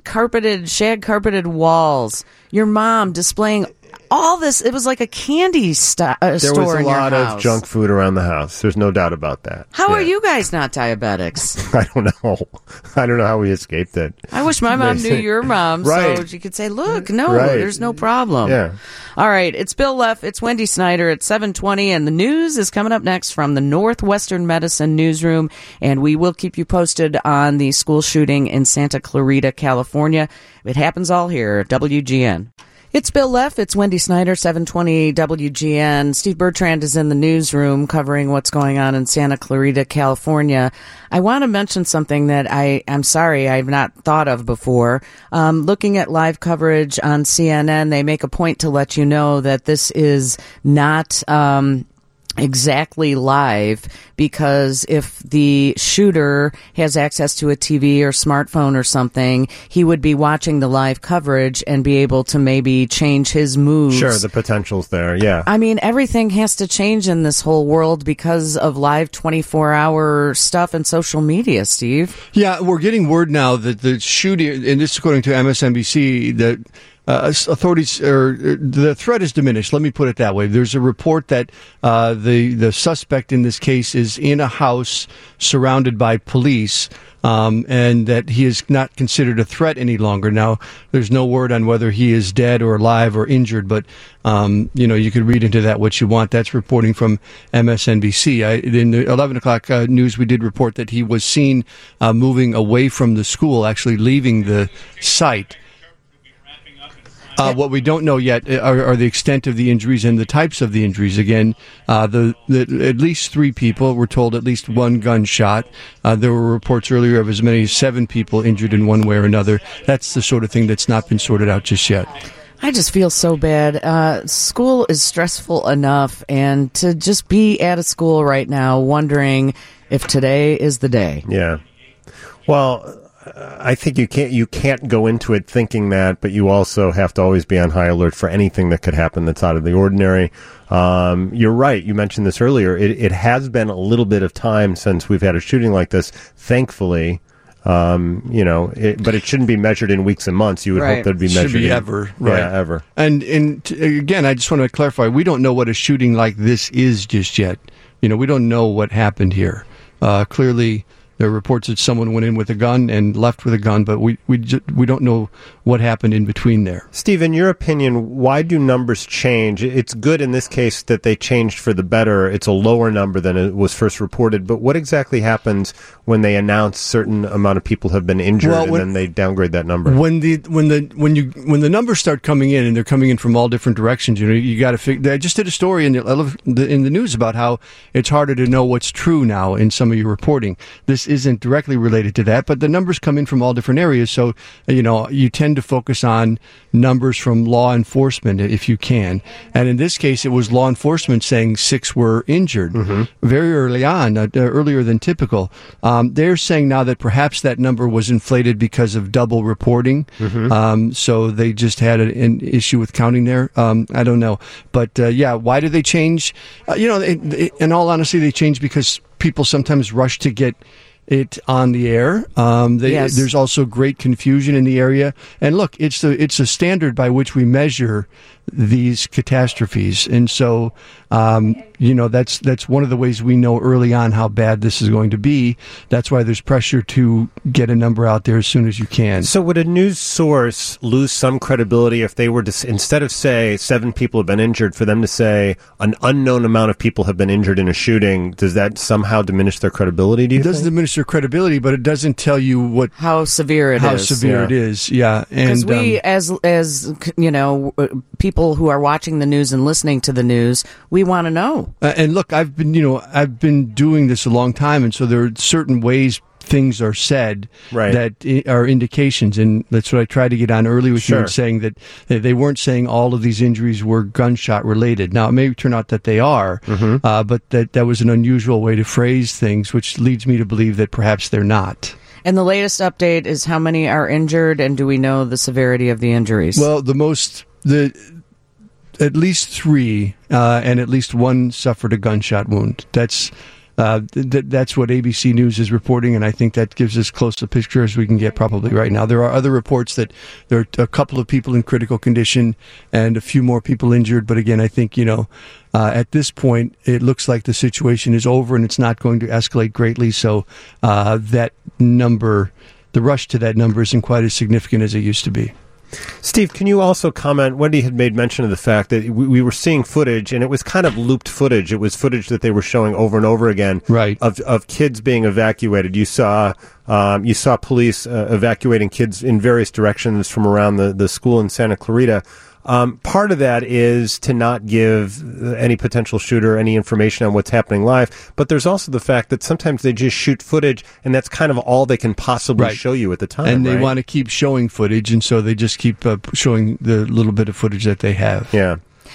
shag carpeted walls. Your mom displaying all this. It was like a candy store There was in a your lot of house. junk food around the house. There's no doubt about that. How are Yeah. you guys not diabetics? I don't know. I don't know how we escaped it. I wish my mom knew your mom so Right. she could say, look, no, Right. there's no problem. Yeah. All right, it's Bill Leff, it's Wendy Snyder at 7:20, and the news is coming up next from the Northwestern Medicine Newsroom, and we will keep you posted on the school shooting in Santa Clarita, California. It happens all here, WGN. It's Bill Leff. It's Wendy Snyder, 720 WGN. Steve Bertrand is in the newsroom covering what's going on in Santa Clarita, California. I want to mention something that I'm sorry I've not thought of before. Looking at live coverage on CNN, they make a point to let you know that this is not exactly live, because if the shooter has access to a TV or smartphone or something, he would be watching the live coverage and be able to maybe change his moves. Sure, the potential's there, yeah. I mean, everything has to change in this whole world because of live 24-hour stuff and social media, Steve. Yeah, we're getting word now that the shooting, and this is according to MSNBC, that authorities, or the threat is diminished. Let me put it that way. There's a report that the suspect in this case is in a house surrounded by police, and that he is not considered a threat any longer. Now, there's no word on whether he is dead or alive or injured, but you could read into that what you want. That's reporting from MSNBC. In the 11 o'clock news, we did report that he was seen moving away from the school, actually leaving the site. What we don't know yet are the extent of the injuries and the types of the injuries. Again, at least 3 people were told at least 1 gunshot. There were reports earlier of as many as 7 people injured in one way or another. That's the sort of thing that's not been sorted out just yet. I just feel so bad. School is stressful enough, and to just be at a school right now wondering if today is the day. Yeah. Well, I think you can't go into it thinking that, but you also have to always be on high alert for anything that could happen that's out of the ordinary. You're right. You mentioned this earlier. It has been a little bit of time since we've had a shooting like this, thankfully. But it shouldn't be measured in weeks and months. You would hope that'd be measured Should be ever. Right. Yeah, ever. And again, I just want to clarify, we don't know what a shooting like this is just yet. We don't know what happened here. Clearly, there are reports that someone went in with a gun and left with a gun, but we don't know what happened in between there. Steve, in your opinion, why do numbers change? It's good in this case that they changed for the better. It's a lower number than it was first reported. But what exactly happens when they announce certain amount of people have been injured and then they downgrade that number? When the numbers start coming in, and they're coming in from all different directions, you got to figure. I just did a story in the news about how it's harder to know what's true now in some of your reporting. This isn't directly related to that, but the numbers come in from all different areas. So, you tend to focus on numbers from law enforcement if you can. And in this case, it was law enforcement saying 6 were injured very early on, earlier than typical. They're saying now that perhaps that number was inflated because of double reporting. So they just had an issue with counting there. I don't know. But, why do they change? In all honesty, they change because people sometimes rush to get it on the air. Yes. There's also great confusion in the area. And look, it's a standard by which we measure these catastrophes. And so, that's one of the ways we know early on how bad this is going to be. That's why there's pressure to get a number out there as soon as you can. So would a news source lose some credibility if they were to, instead of say 7 people have been injured, for them to say an unknown amount of people have been injured in a shooting? Does that somehow diminish their credibility, do you think? It doesn't diminish their credibility, but it doesn't tell you how severe it is. Yeah. Because we, as people who are watching the news and listening to the news, we want to know. And look, I've been doing this a long time, and so there are certain ways things are said that are indications, and that's what I tried to get on early with you, saying that they weren't saying all of these injuries were gunshot related. Now, it may turn out that they are, but that was an unusual way to phrase things, which leads me to believe that perhaps they're not. And the latest update is how many are injured, and do we know the severity of the injuries? Well, at least 3, and at least 1 suffered a gunshot wound. That's what ABC News is reporting, and I think that gives as close a picture as we can get probably right now. There are other reports that there are a couple of people in critical condition and a few more people injured, but again, I think, at this point, it looks like the situation is over and it's not going to escalate greatly, so that number, the rush to that number isn't quite as significant as it used to be. Steve, can you also comment? Wendy had made mention of the fact that we were seeing footage, and it was kind of looped footage. It was footage that they were showing over and over again, of kids being evacuated. You saw police evacuating kids in various directions from around the school in Santa Clarita. Part of that is to not give any potential shooter any information on what's happening live, but there's also the fact that sometimes they just shoot footage, and that's kind of all they can possibly show you at the time. And they want to keep showing footage, and so they just keep showing the little bit of footage that they have. Yeah.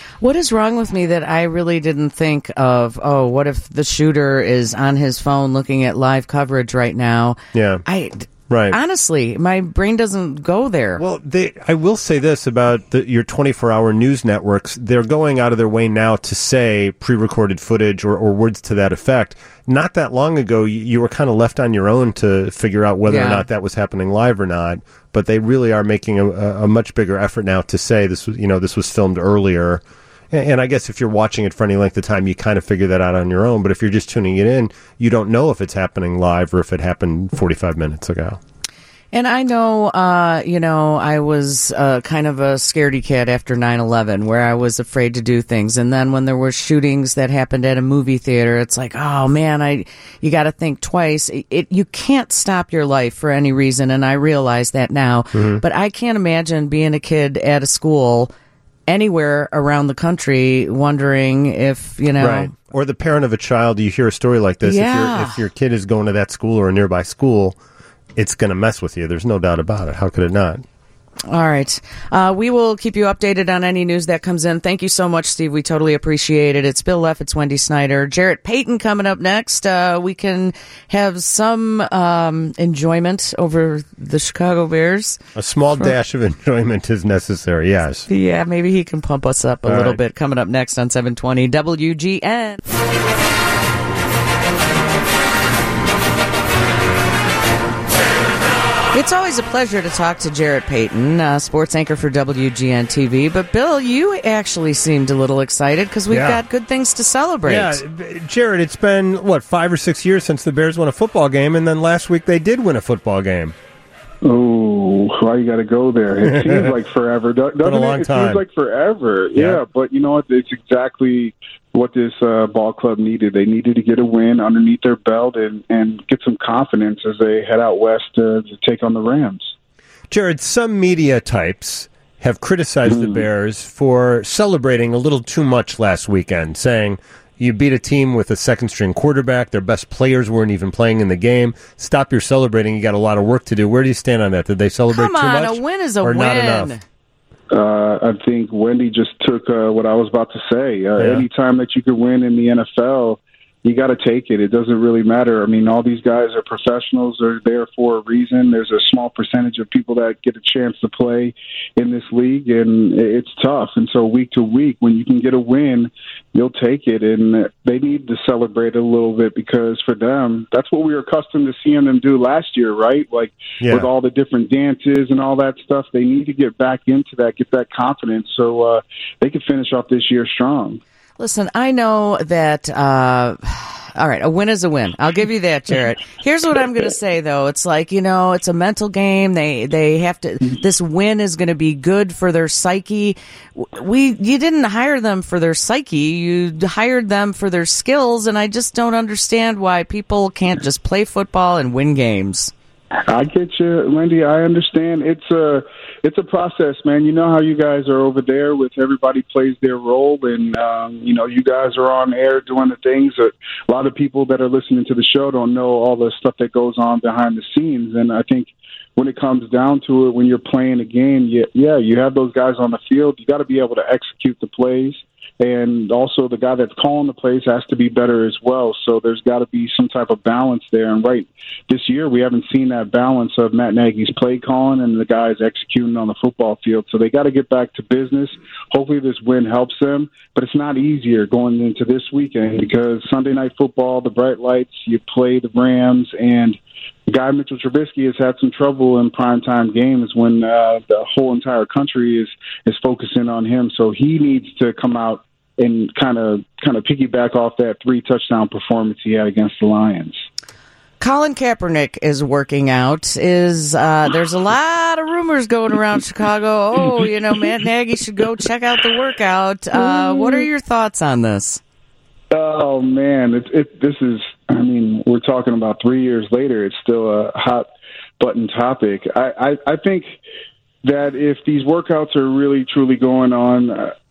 What is wrong with me that I really didn't think of, what if the shooter is on his phone looking at live coverage right now? Yeah. Right. Honestly, my brain doesn't go there. Well, I will say this about your 24-hour news networks. They're going out of their way now to say pre-recorded footage or words to that effect. Not that long ago, you were kind of left on your own to figure out whether or not that was happening live or not. But they really are making a much bigger effort now to say this was filmed earlier. And I guess if you're watching it for any length of time, you kind of figure that out on your own. But if you're just tuning it in, you don't know if it's happening live or if it happened 45 minutes ago. And I know, I was kind of a scaredy cat after 9/11, where I was afraid to do things. And then when there were shootings that happened at a movie theater, it's like, oh man, you got to think twice. You can't stop your life for any reason, and I realize that now. Mm-hmm. But I can't imagine being a kid at a school anywhere around the country wondering if, Right. Or the parent of a child, you hear a story like this, if your kid is going to that school or a nearby school, it's going to mess with you. There's no doubt about it. How could it not? All right. We will keep you updated on any news that comes in. Thank you so much, Steve. We totally appreciate it. It's Bill Leff. It's Wendy Snyder. Jarrett Payton coming up next. We can have some enjoyment over the Chicago Bears. A small dash of enjoyment is necessary, yes. Yeah, maybe he can pump us up a little bit. Coming up next on 720 WGN. It's always a pleasure to talk to Jarrett Payton, sports anchor for WGN TV. But, Bill, you actually seemed a little excited because we've got good things to celebrate. Yeah, Jarrett, it's been, 5 or 6 years since the Bears won a football game, and then last week they did win a football game. Oh, why you got to go there? It seems like forever, doesn't it? It seems like forever. Yeah, but you know what? It's exactly what this ball club needed. They needed to get a win underneath their belt and get some confidence as they head out west to take on the Rams. Jared, some media types have criticized the Bears for celebrating a little too much last weekend, saying you beat a team with a second-string quarterback. Their best players weren't even playing in the game. Stop your celebrating. You got a lot of work to do. Where do you stand on that? Did they celebrate too much? Come on, a win is a win. Not enough? I think Wendy just took what I was about to say. Anytime that you could win in the NFL, you got to take it. It doesn't really matter. I mean, all these guys are professionals. They're there for a reason. There's a small percentage of people that get a chance to play in this league, and it's tough. And so week to week, when you can get a win, you'll take it. And they need to celebrate a little bit because for them, that's what we were accustomed to seeing them do last year, right? With all the different dances and all that stuff, they need to get back into that, get that confidence so they can finish off this year strong. Listen, I know that, all right, a win is a win. I'll give you that, Jarrett. Here's what I'm going to say, though. It's like, it's a mental game. They have to, this win is going to be good for their psyche. You didn't hire them for their psyche. You hired them for their skills, and I just don't understand why people can't just play football and win games. I get you, Wendy. I understand. It's a process, man. You know how you guys are over there with everybody plays their role, and you guys are on air doing the things that a lot of people that are listening to the show don't know all the stuff that goes on behind the scenes. And I think when it comes down to it, when you're playing a game, you have those guys on the field. You got to be able to execute the plays. And also the guy that's calling the plays has to be better as well. So there's got to be some type of balance there. And this year we haven't seen that balance of Matt Nagy's play calling and the guys executing on the football field. So they got to get back to business. Hopefully this win helps them. But it's not easier going into this weekend because Sunday Night Football, the bright lights, you play the Rams, and the guy Mitchell Trubisky has had some trouble in primetime games when the whole entire country is focusing on him. So he needs to come out and kind of piggyback off that 3-touchdown performance he had against the Lions. Colin Kaepernick is working out. There's a lot of rumors going around Chicago. Matt Nagy should go check out the workout. What are your thoughts on this? Oh man, this is. I mean, we're talking about 3 years later. It's still a hot button topic. I think that if these workouts are really truly going on,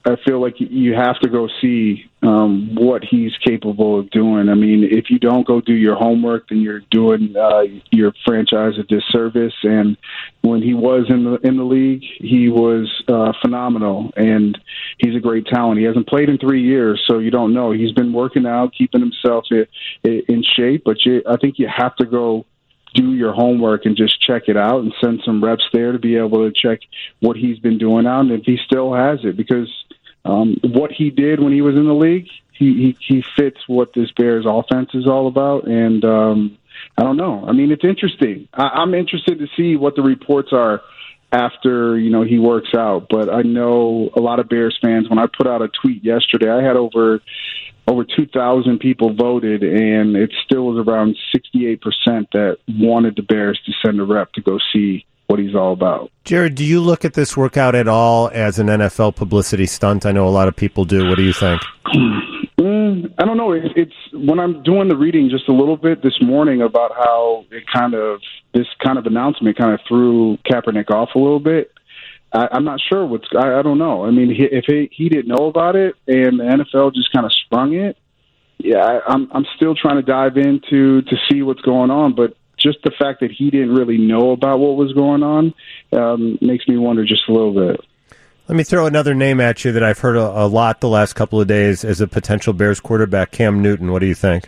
I feel like you have to go see what he's capable of doing. I mean, if you don't go do your homework, then you're doing your franchise a disservice. And when he was in the league, he was phenomenal, and he's a great talent. He hasn't played in 3 years, so you don't know. He's been working out, keeping himself in shape, but I think you have to go do your homework and just check it out and send some reps there to be able to check what he's been doing out and if he still has it, because what he did when he was in the league, he fits what this Bears offense is all about. And I don't know. I mean, it's interesting. I'm interested to see what the reports are after, he works out. But I know a lot of Bears fans, when I put out a tweet yesterday, I had over 2,000 people voted, and it still was around 68% that wanted the Bears to send a rep to go see what he's all about. Jared, do you look at this workout at all as an NFL publicity stunt? I know a lot of people do. What do you think? I don't know. It's when I'm doing the reading just a little bit this morning about how this kind of announcement kind of threw Kaepernick off a little bit. I'm not sure I don't know. I mean, if he didn't know about it and the NFL just kind of sprung it, I'm still trying to dive in to see what's going on. But just the fact that he didn't really know about what was going on makes me wonder just a little bit. Let me throw another name at you that I've heard a lot the last couple of days as a potential Bears quarterback, Cam Newton. What do you think?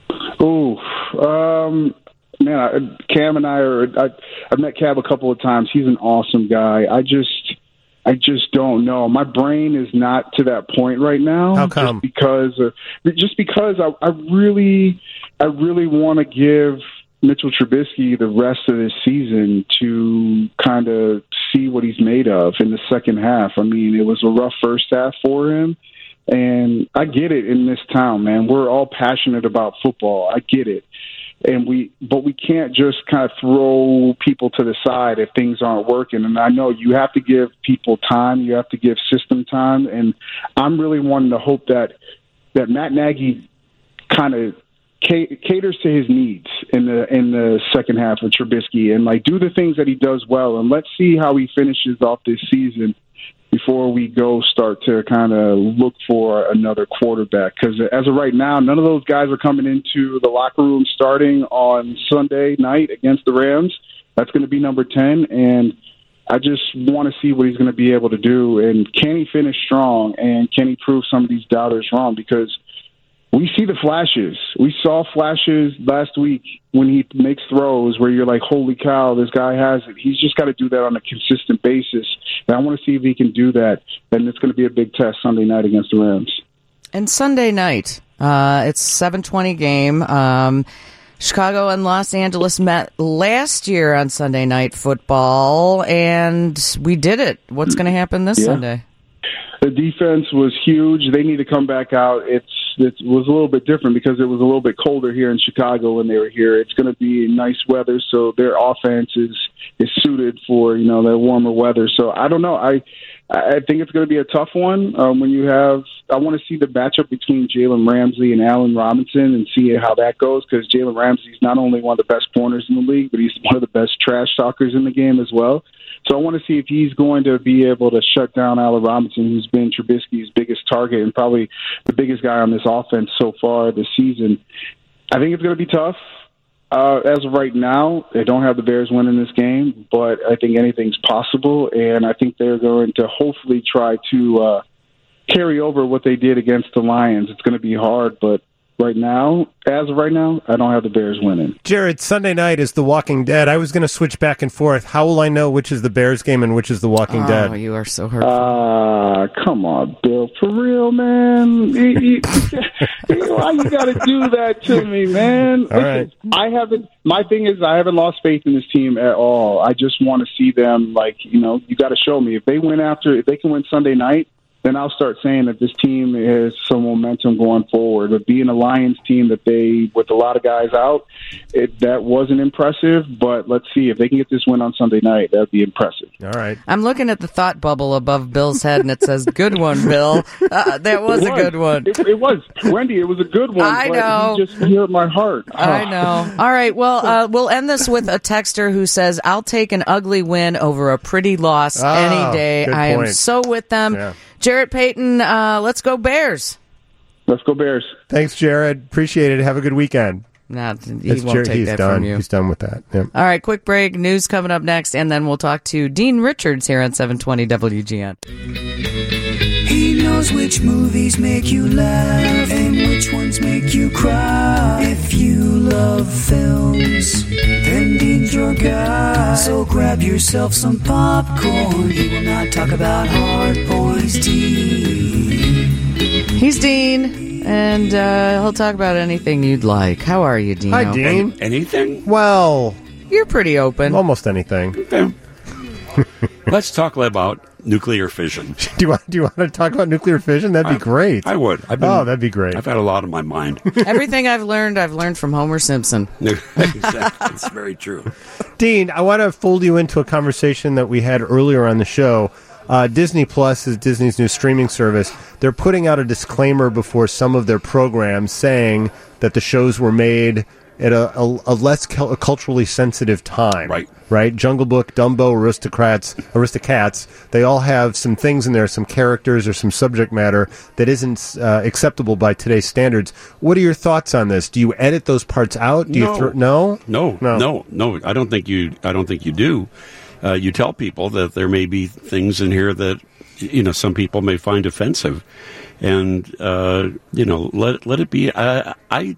Man, Cam and I've met Cam a couple of times. He's an awesome guy. I just don't know. My brain is not to that point right now. How come? Just because I really want to give Mitchell Trubisky the rest of this season to kind of see what he's made of in the second half. I mean, it was a rough first half for him. And I get it in this town, man. We're all passionate about football. I get it. But we can't just kind of throw people to the side if things aren't working. And I know you have to give people time. You have to give system time. And I'm really wanting to hope that Matt Nagy kind of caters to his needs in the second half of Trubisky and do the things that he does well. And let's see how he finishes off this season before we start to kind of look for another quarterback. Because as of right now, none of those guys are coming into the locker room starting on Sunday night against the Rams. That's going to be number 10, and I just want to see what he's going to be able to do. And can he finish strong, and can he prove some of these doubters wrong? Because we see the flashes. We saw flashes last week when he makes throws where you're like, holy cow, this guy has it. He's just got to do that on a consistent basis. And I want to see if he can do that. And it's going to be a big test Sunday night against the Rams. And Sunday night, it's 7:20 game. Chicago and Los Angeles met last year on Sunday Night Football, and we did it. What's going to happen this Sunday? The defense was huge. They need to come back out. It was a little bit different because it was a little bit colder here in Chicago when they were here. It's going to be nice weather, so their offense is suited for their warmer weather. So I don't know. I think it's going to be a tough one. I want to see the matchup between Jalen Ramsey and Allen Robinson and see how that goes, because Jalen Ramsey is not only one of the best corners in the league, but he's one of the best trash talkers in the game as well. So I want to see if he's going to be able to shut down Allen Robinson, who's been Trubisky's biggest target and probably the biggest guy on this offense so far this season. I think it's going to be tough. As of right now, they don't have the Bears winning this game, but I think anything's possible, and I think they're going to hopefully try to carry over what they did against the Lions. It's going to be hard, but as of right now, I don't have the Bears winning. Jared, Sunday night is The Walking Dead. I was going to switch back and forth. How will I know which is the Bears game and which is The Walking Dead? Oh, you are so hurtful. Come on, Bill. For real, man. Why you got to do that to me, man? All right. My thing is, I haven't lost faith in this team at all. I just want to see them, you got to show me. If they can win Sunday night, then I'll start saying that this team has some momentum going forward. But being a Lions team with a lot of guys out, that wasn't impressive. But let's see if they can get this win on Sunday night. That'd be impressive. All right. I'm looking at the thought bubble above Bill's head, and it says, "Good one, Bill." That was a good one. It was, Wendy. It was a good one. I know. You just hurt my heart. I know. All right. Well, we'll end this with a texter who says, "I'll take an ugly win over a pretty loss any day. I am so with them." Yeah. Jarrett Payton, let's go Bears. Let's go Bears. Thanks, Jared. Appreciate it. Have a good weekend. Nah, he won't take he's that done. from you. He's done with that. Yep. All right, quick break. News coming up next, and then we'll talk to Dean Richards here on 720 WGN. He knows which movies make you laugh and which ones make you cry. If you love films, then Dean's your guy. So grab yourself some popcorn. He will not talk about Hard Boys, Dean. He's Dean, and he'll talk about anything you'd like. How are you, Dean? Hi, Dean. Anything? Well, You're pretty open. almost anything. Okay. Let's talk about nuclear fission. Do you want to talk about nuclear fission? That'd be great. I would. That'd be great. I've had a lot on my mind. Everything I've learned from Homer Simpson. Exactly. It's very true. Dean, I want to fold you into a conversation that we had earlier on the show. Disney Plus is Disney's new streaming service. They're putting out a disclaimer before some of their programs saying that the shows were made at a less culturally sensitive time. Right? Jungle Book, Dumbo, Aristocats, they all have some things in there, some characters or some subject matter that isn't acceptable by today's standards. What are your thoughts on this? Do you edit those parts out? Do you No. I don't think you do. You tell people that there may be things in here that some people may find offensive, and let it be. I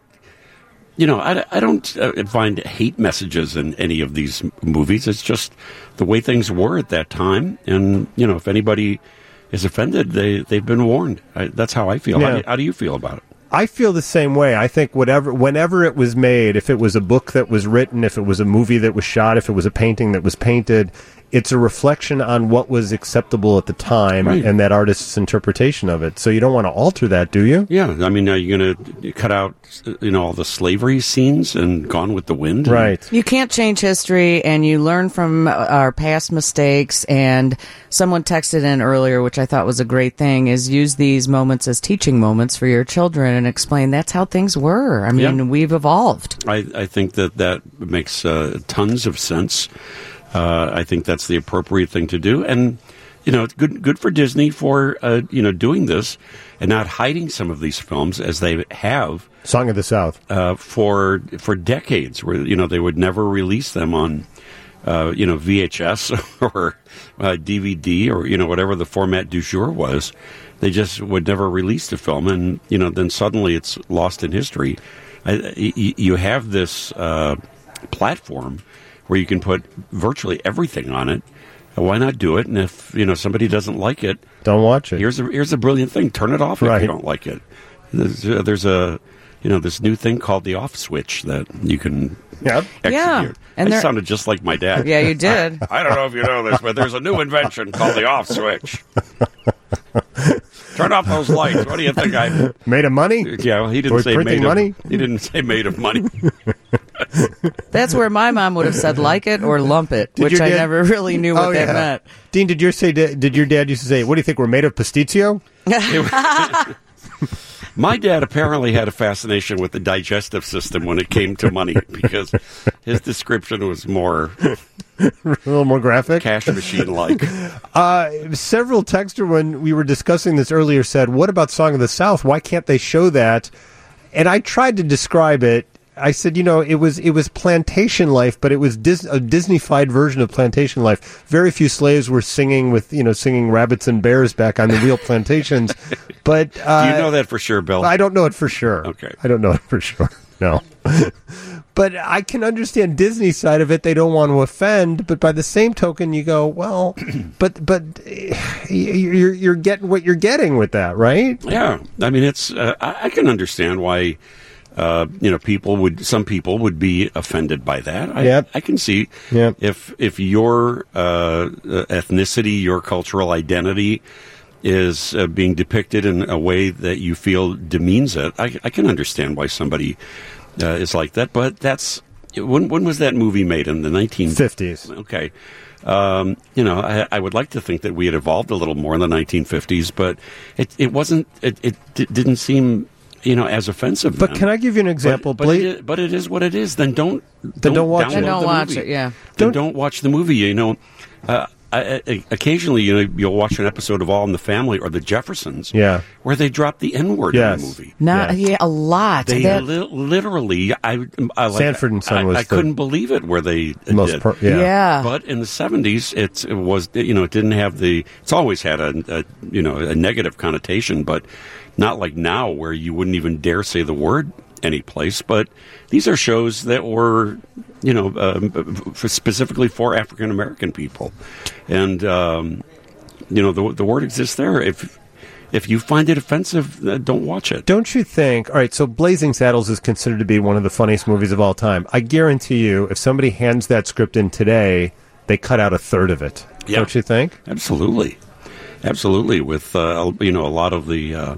don't find hate messages in any of these movies. It's just the way things were at that time, and if anybody is offended, they've been warned. That's how I feel. Yeah. How do you feel about it? I feel the same way. I think whenever it was made, if it was a book that was written, if it was a movie that was shot, if it was a painting that was painted, it's a reflection on what was acceptable at the time and that artist's interpretation of it. So you don't want to alter that, do you? Yeah. I mean, are you going to cut out, all the slavery scenes and Gone with the Wind? Right. You can't change history, and you learn from our past mistakes. And someone texted in earlier, which I thought was a great thing, is use these moments as teaching moments for your children and explain that's how things were. I mean, we've evolved. I think that makes tons of sense. I think that's the appropriate thing to do, and it's good for Disney for doing this and not hiding some of these films as they have. Song of the South for decades, where they would never release them on VHS or DVD or whatever the format du jour was. They just would never release the film, and then suddenly it's lost in history. You have this platform where you can put virtually everything on it. Why not do it? And if somebody doesn't like it, don't watch it. Here's a brilliant thing: turn it off if you don't like it. There's a this new thing called the off switch that you can execute. Yeah, and I sounded just like my dad. Yeah, you did. I don't know if you know this, but there's a new invention called the off switch. Turn off those lights. What do you think I made of money? Yeah, well, he didn't say made money. Of, he didn't say made of money. That's where my mom would have said like it or lump it, which I never really knew what that meant. Dean, did your dad used to say, "What do you think we're made of, pasticcio?" My dad apparently had a fascination with the digestive system when it came to money, because his description was more a little more graphic, cash machine like. Several texters, when we were discussing this earlier, said, "What about Song of the South? Why can't they show that?" And I tried to describe it. I said, it was plantation life, but it was a Disney-fied version of plantation life. Very few slaves were singing rabbits and bears back on the real plantations. But do you know that for sure, Bill? I don't know it for sure. Okay, I don't know it for sure. No. But I can understand Disney's side of it. They don't want to offend, but by the same token, you go, well, but you're getting what you're getting with that, right? Yeah, I mean, it's I can understand why some people would be offended by that. I can see if your ethnicity, your cultural identity is being depicted in a way that you feel demeans it. I can understand why somebody is like that. But that's when was that movie made? In the 1950s. Okay. I would like to think that we had evolved a little more in the 1950s, but it wasn't. It didn't seem as offensive. But can I give you an example? But it is what it is. Then don't watch it. Don't watch it. Yeah. Then don't watch the movie. occasionally, you'll watch an episode of All in the Family or The Jeffersons, where they drop the N-word in the movie. A lot. They literally, Sanford and Son was I couldn't believe it where they did. But in the 70s, it didn't have the. It's always had a negative connotation, but not like now where you wouldn't even dare say the word any place. But these are shows that were, specifically for African American people, and the word exists there. If you find it offensive, don't watch it. Don't you think? All right, so Blazing Saddles is considered to be one of the funniest movies of all time. I guarantee you, if somebody hands that script in today, they cut out a third of it. Yeah. Don't you think? Absolutely. With a lot of the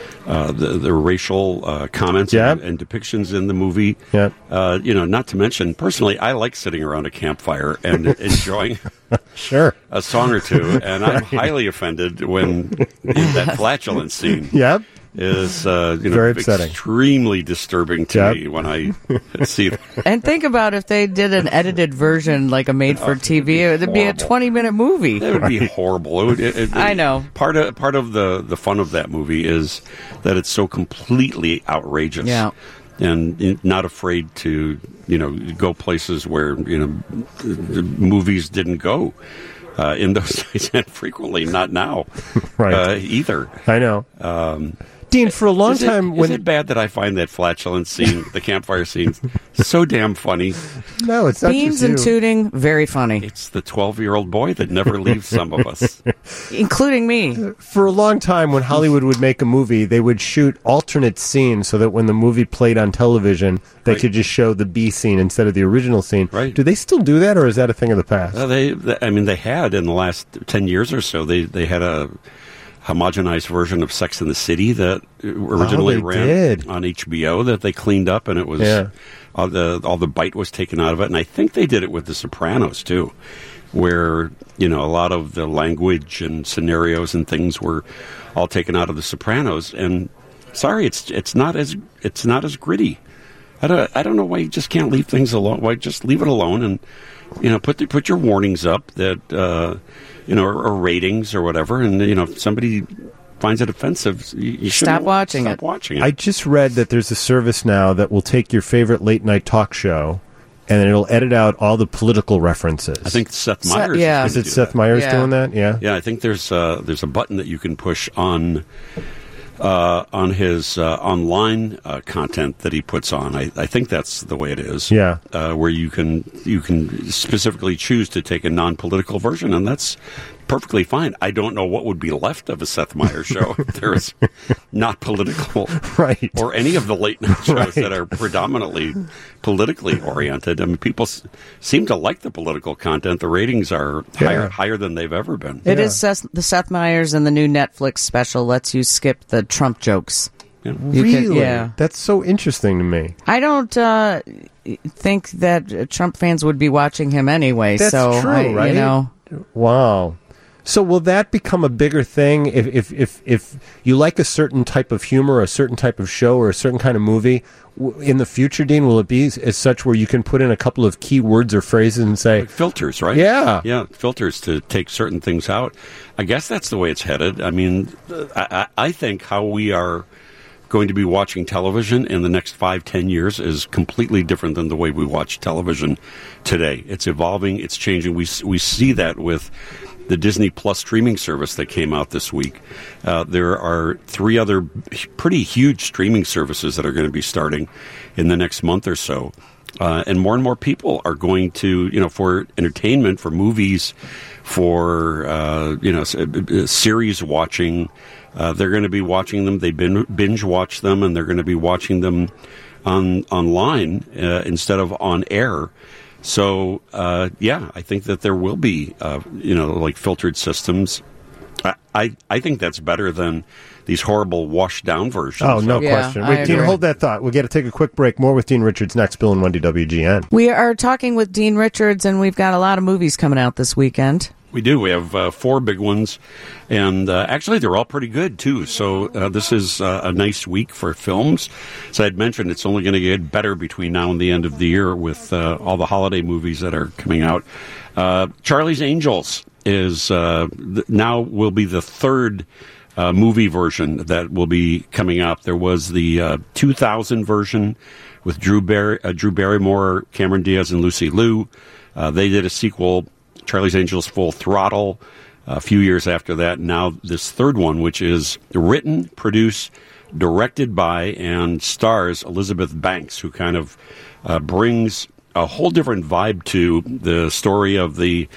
racial comments and depictions in the movie. Yeah. Not to mention, personally, I like sitting around a campfire and enjoying a song or two, and I'm highly offended when that flatulence scene is very upsetting. Extremely disturbing to me when I see that. And think about if they did an edited version, like a made-for-TV, it would be a 20-minute movie. It would be horrible. I know. Part of the fun of that movie is that it's so completely outrageous. Yeah. And not afraid to, go places where, the movies didn't go in those days, and frequently not now either. I know. Dean, for a long time... Is it bad that I find that flatulence scene, the campfire scene, so damn funny? No, it's not Beans just you. and tooting, very funny. It's the 12-year-old boy that never leaves some of us. Including me. For a long time, when Hollywood would make a movie, they would shoot alternate scenes so that when the movie played on television, they could just show the B scene instead of the original scene. Right. Do they still do that, or is that a thing of the past? They had in the last 10 years or so. They had a homogenized version of Sex and the City that originally ran on HBO that they cleaned up, and it was all the bite was taken out of it. And I think they did it with The Sopranos too, where a lot of the language and scenarios and things were all taken out of The Sopranos. And sorry, it's not as gritty. I don't know why you just can't leave things alone. Why just leave it alone and put your warnings up that. Or ratings or whatever, and if somebody finds it offensive, you should stop watching it. I just read that there's a service now that will take your favorite late night talk show, and it'll edit out all the political references. I think Seth Meyers. Is it Seth Meyers doing that? Yeah. Yeah, I think there's a button that you can push on his online content that he puts on. I think that's the way it is. Yeah. Where you can specifically choose to take a non-political version, and that's perfectly fine. I don't know what would be left of a Seth Meyers show if there is not political, or any of the late night shows that are predominantly politically oriented. I mean, people seem to like the political content. The ratings are higher than they've ever been. It is the Seth Meyers, and the new Netflix special lets you skip the Trump jokes. Yeah. Really? That's so interesting to me. I don't think that Trump fans would be watching him anyway. That's true, right? Wow. So will that become a bigger thing if you like a certain type of humor, a certain type of show, or a certain kind of movie? In the future, Dean, will it be as such where you can put in a couple of key words or phrases and say... Like filters, right? Yeah. Yeah, filters to take certain things out. I guess that's the way it's headed. I mean, I think how we are going to be watching television in the next 5-10 years is completely different than the way we watch television today. It's evolving, it's changing. We see that with the Disney Plus streaming service that came out this week. There are 3 other pretty huge streaming services that are going to be starting in the next month or so. And more people are going to, for entertainment, for movies, for, series watching. They're going to be watching them. They binge watch them, and they're going to be watching them online instead of on air. So, I think that there will be, like filtered systems. I think that's better than these horrible washed-down versions. Oh, no question. Wait, Dean, hold that thought. We'll get to take a quick break. More with Dean Richards next. Bill and Wendy, WGN. We are talking with Dean Richards, and we've got a lot of movies coming out this weekend. We do. We have 4 big ones, and actually they're all pretty good, too. So this is a nice week for films. As I had mentioned, it's only going to get better between now and the end of the year with all the holiday movies that are coming out. Charlie's Angels is now will be the third movie version that will be coming up. There was the 2000 version with Drew Barrymore, Cameron Diaz, and Lucy Liu. They did a sequel, Charlie's Angels Full Throttle, a few years after that. Now this third one, which is written, produced, directed by, and stars Elizabeth Banks, who kind of brings a whole different vibe to the story of the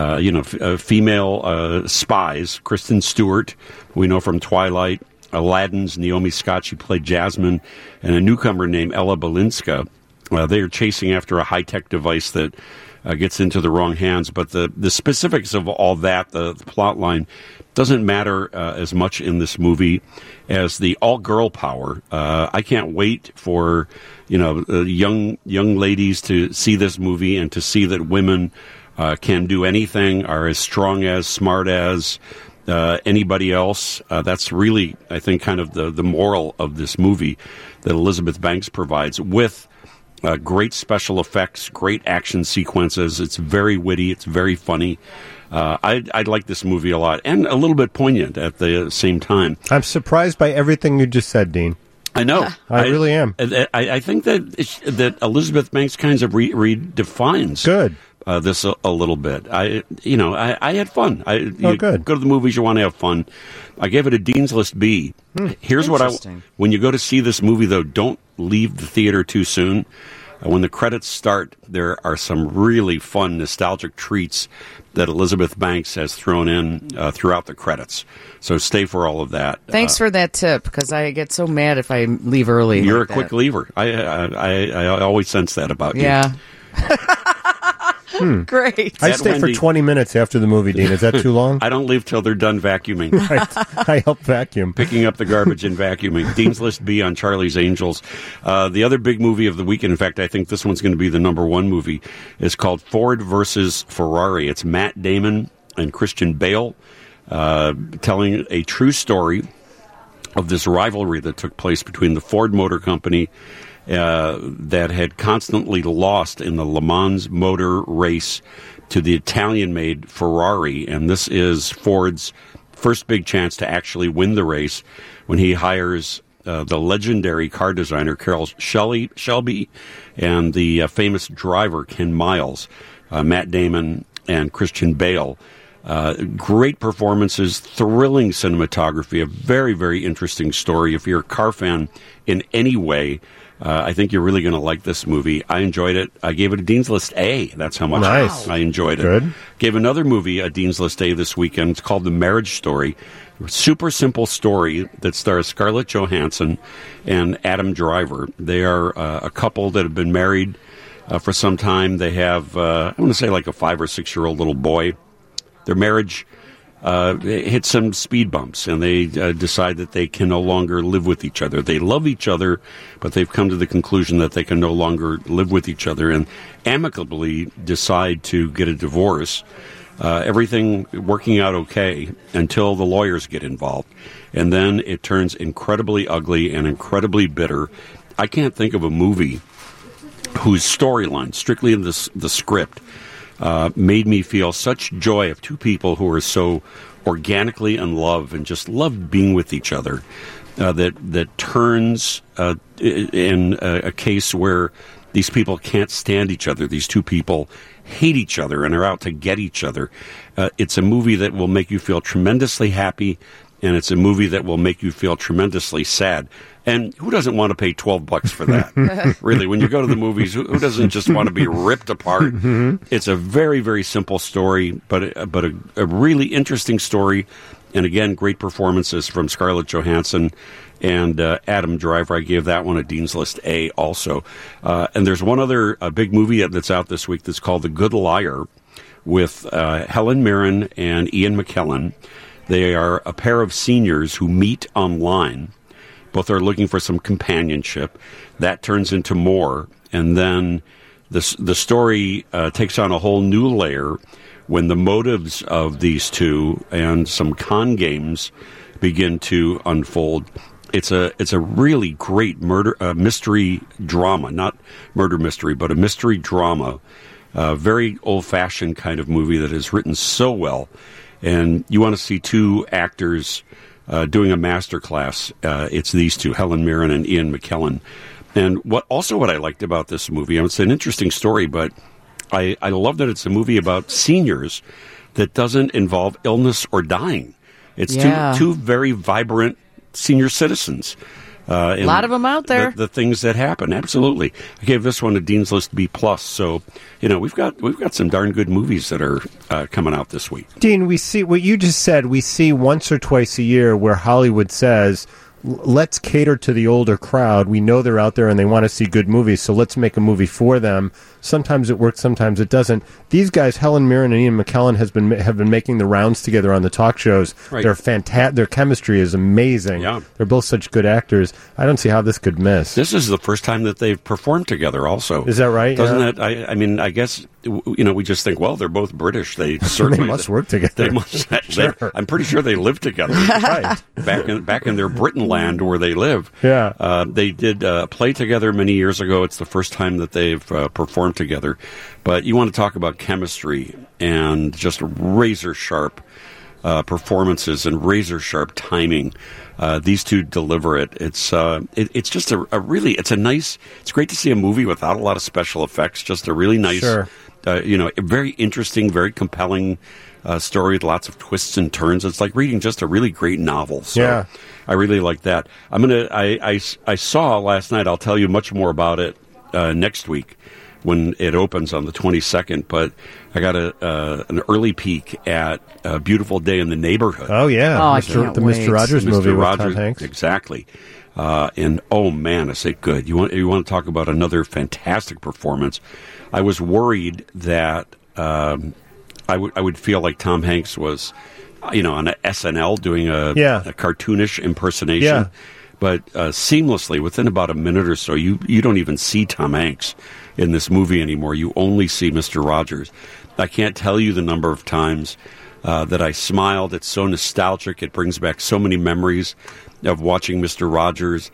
female spies. Kristen Stewart, we know from Twilight, Aladdin's Naomi Scott, she played Jasmine, and a newcomer named Ella Balinska. They are chasing after a high-tech device that gets into the wrong hands. But the specifics of all that, the plot line, doesn't matter as much in this movie as the all-girl power. I can't wait for young ladies to see this movie and to see that women can do anything, are as strong as, smart as anybody else. That's really, I think, kind of the moral of this movie that Elizabeth Banks provides, with great special effects, great action sequences. It's very witty. It's very funny. I like this movie a lot, and a little bit poignant at the same time. I'm surprised by everything you just said, Dean. I know. I really am. I think that Elizabeth Banks kind of redefines this a little bit. I had fun. Good. Go to the movies, you want to have fun. I gave it a Dean's List B. Here's what when you go to see this movie, though, don't leave the theater too soon. When the credits start, there are some really fun, nostalgic treats that Elizabeth Banks has thrown in throughout the credits. So stay for all of that. Thanks for that tip, because I get so mad if I leave early. You're like a quick leaver. I always sense that about you. Yeah. Great. I stay for 20 minutes after the movie, Dean. Is that too long? I don't leave till they're done vacuuming. Right. I help vacuum. Picking up the garbage and vacuuming. Dean's List B on Charlie's Angels. The other big movie of the weekend, in fact, I think this one's going to be the number one movie, is called Ford versus Ferrari. It's Matt Damon and Christian Bale telling a true story of this rivalry that took place between the Ford Motor Company that had constantly lost in the Le Mans motor race to the Italian-made Ferrari. And this is Ford's first big chance to actually win the race when he hires the legendary car designer Carroll Shelby and the famous driver Ken Miles, Matt Damon and Christian Bale. Great performances, thrilling cinematography, a very, very interesting story. If you're a car fan in any way, I think you're really going to like this movie. I enjoyed it. I gave it a Dean's List A. That's how much I enjoyed it. Good. Gave another movie a Dean's List A this weekend. It's called The Marriage Story. Super simple story that stars Scarlett Johansson and Adam Driver. They are a couple that have been married for some time. They have, I want to say, like a 5 or 6 year old little boy. Their marriage hit some speed bumps, and they decide that they can no longer live with each other. They love each other, but they've come to the conclusion that they can no longer live with each other and amicably decide to get a divorce. Everything working out okay until the lawyers get involved. And then it turns incredibly ugly and incredibly bitter. I can't think of a movie whose storyline, strictly in the script, made me feel such joy of two people who are so organically in love and just love being with each other. That turns in a case where these people can't stand each other. These two people hate each other and are out to get each other. It's a movie that will make you feel tremendously happy, and it's a movie that will make you feel tremendously sad. And who doesn't want to pay $12 for that? Really, when you go to the movies, who doesn't just want to be ripped apart? It's a very, very simple story, but a really interesting story. And again, great performances from Scarlett Johansson and Adam Driver. I gave that one a Dean's List A also. And there's one other big movie that's out this week that's called The Good Liar with Helen Mirren and Ian McKellen. They are a pair of seniors who meet online. Both are looking for some companionship. That turns into more. And then the story takes on a whole new layer when the motives of these two and some con games begin to unfold. It's a really great mystery drama, not murder mystery, but a mystery drama very old-fashioned kind of movie that is written so well. And you want to see two actors doing a masterclass. It's these two, Helen Mirren and Ian McKellen. And what I liked about this movie, it's an interesting story, but I love that it's a movie about seniors that doesn't involve illness or dying. It's two very vibrant senior citizens. A lot of them out there. The things that happen, absolutely. I gave this one a Dean's List B+. So, we've got some darn good movies that are coming out this week. Dean, we see what you just said. We see once or twice a year where Hollywood says, let's cater to the older crowd. We know they're out there and they want to see good movies, so let's make a movie for them. Sometimes it works, sometimes it doesn't. These guys, Helen Mirren and Ian McKellen, have been making the rounds together on the talk shows. Right. They're fantastic. Their chemistry is amazing. Yeah. They're both such good actors. I don't see how this could miss. This is the first time that they've performed together also. Is that right? Doesn't that, I guess, we just think, well, they're both British. They certainly they must work together. They must, Sure. I'm pretty sure they live together. Right. Back in their Britain land where they live. Yeah. They did play together many years ago. It's the first time that they've performed together. But you want to talk about chemistry and just razor sharp performances and razor sharp timing. These two deliver it. It's just it's great to see a movie without a lot of special effects. Just a really nice, Sure. A very interesting, very compelling story with lots of twists and turns. It's like reading just a really great novel. So Yeah. I really like that. I saw last night. I'll tell you much more about it next week when it opens on the 22nd. But I got an early peek at A Beautiful Day in the Neighborhood. Oh, yeah. Oh, I Mr. can't the wait. Mr. Rogers Mr. movie Rogers, with Tom Hanks. Exactly. And oh man, is it good? You want to talk about another fantastic performance? I was worried that I would feel like Tom Hanks was, on a SNL doing a cartoonish impersonation. Yeah. But seamlessly, within about a minute or so, you don't even see Tom Hanks in this movie anymore. You only see Mr. Rogers. I can't tell you the number of times that I smiled. It's so nostalgic. It brings back so many memories of watching Mr. Rogers.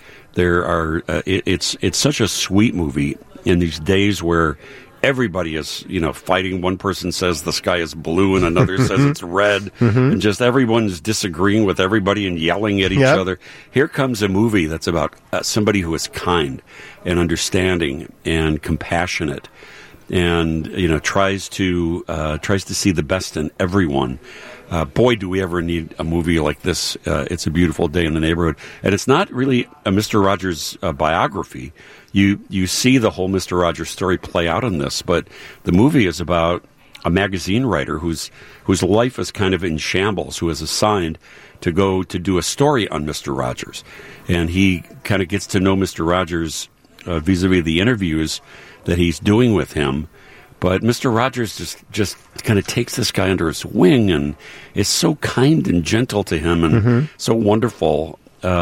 It's such a sweet movie in these days where everybody is, fighting. One person says the sky is blue and another says it's red. And just everyone's disagreeing with everybody and yelling at each other. Here comes a movie that's about somebody who is kind and understanding and compassionate and, tries to see the best in everyone. Boy, do we ever need a movie like this. It's a Beautiful Day in the Neighborhood. And it's not really a Mr. Rogers biography. You see the whole Mr. Rogers story play out in this, but the movie is about a magazine writer whose life is kind of in shambles, who is assigned to go to do a story on Mr. Rogers. And he kind of gets to know Mr. Rogers vis-a-vis the interviews that he's doing with him. But Mr. Rogers just kind of takes this guy under his wing and is so kind and gentle to him and so wonderful.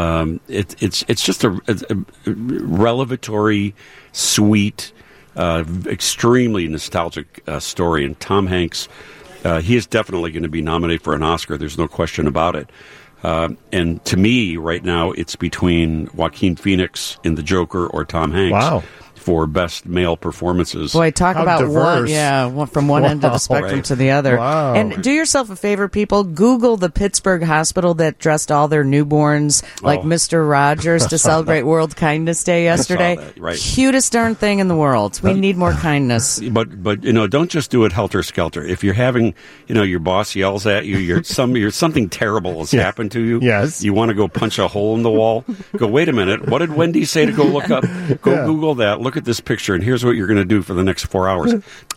It's just a revelatory, sweet, extremely nostalgic story. And Tom Hanks, he is definitely going to be nominated for an Oscar. There's no question about it. And to me, right now, it's between Joaquin Phoenix in The Joker or Tom Hanks. Wow. For best male performances. Boy, talk How about diverse. one from one end of the spectrum to the other. Wow. And do yourself a favor, people. Google the Pittsburgh hospital that dressed all their newborns like Mr. Rogers to celebrate World Kindness Day yesterday. that, right. Cutest darn thing in the world. We need more kindness. But don't just do it helter skelter. If you're having, your boss yells at you, something terrible has happened to you. Yes. You want to go punch a hole in the wall. Go, wait a minute. What did Wendy say to go look up? Go Google that. Look at this picture, and here's what you're going to do for the next 4 hours.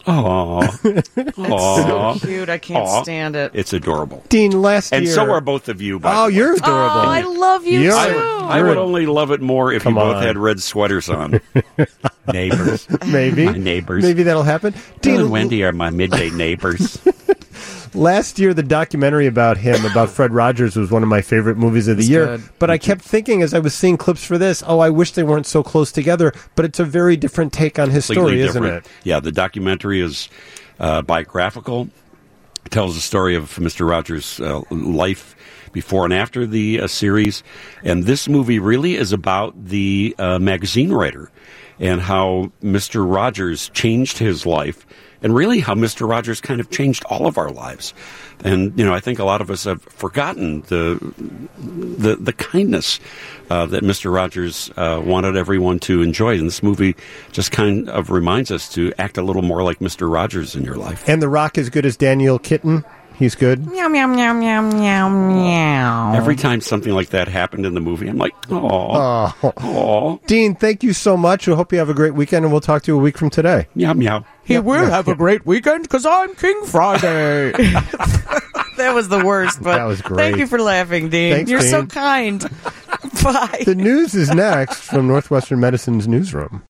So cute. I can't stand it. It's adorable. Dean, last year... And so are both of you, by the way. you're adorable. Oh, I love you You're- too. I would only love it more if you both on. had red sweaters on. Neighbors. Maybe. My neighbors. Maybe that'll happen. Bill Dean, and Wendy are my midday neighbors. last year, the documentary about him, about Fred Rogers, was one of my favorite movies of the year. good. But I kept thinking as I was seeing clips for this, I wish they weren't so close together. But it's a very different take on his story, Completely isn't different. it? Yeah, the documentary is biographical. It tells the story of Mr. Rogers' life before and after the series. And this movie really is about the magazine writer and how Mr. Rogers changed his life really how Mr. Rogers kind of changed all of our lives. And, I think a lot of us have forgotten the kindness that Mr. Rogers wanted everyone to enjoy. And this movie just kind of reminds us to act a little more like Mr. Rogers in your life. And The Rock is good as Daniel Kitten. He's good. Meow, meow, meow, meow, meow, meow. Every time something like that happened in the movie, I'm like, oh. Oh. Dean, thank you so much. I hope you have a great weekend, and we'll talk to you a week from today. Meow, meow. He will have a great weekend because I'm King Friday. That was the worst, but that was great. Thank you for laughing, Dean. Thanks, You're Dean. so kind. Bye. The news is next from Northwestern Medicine's newsroom.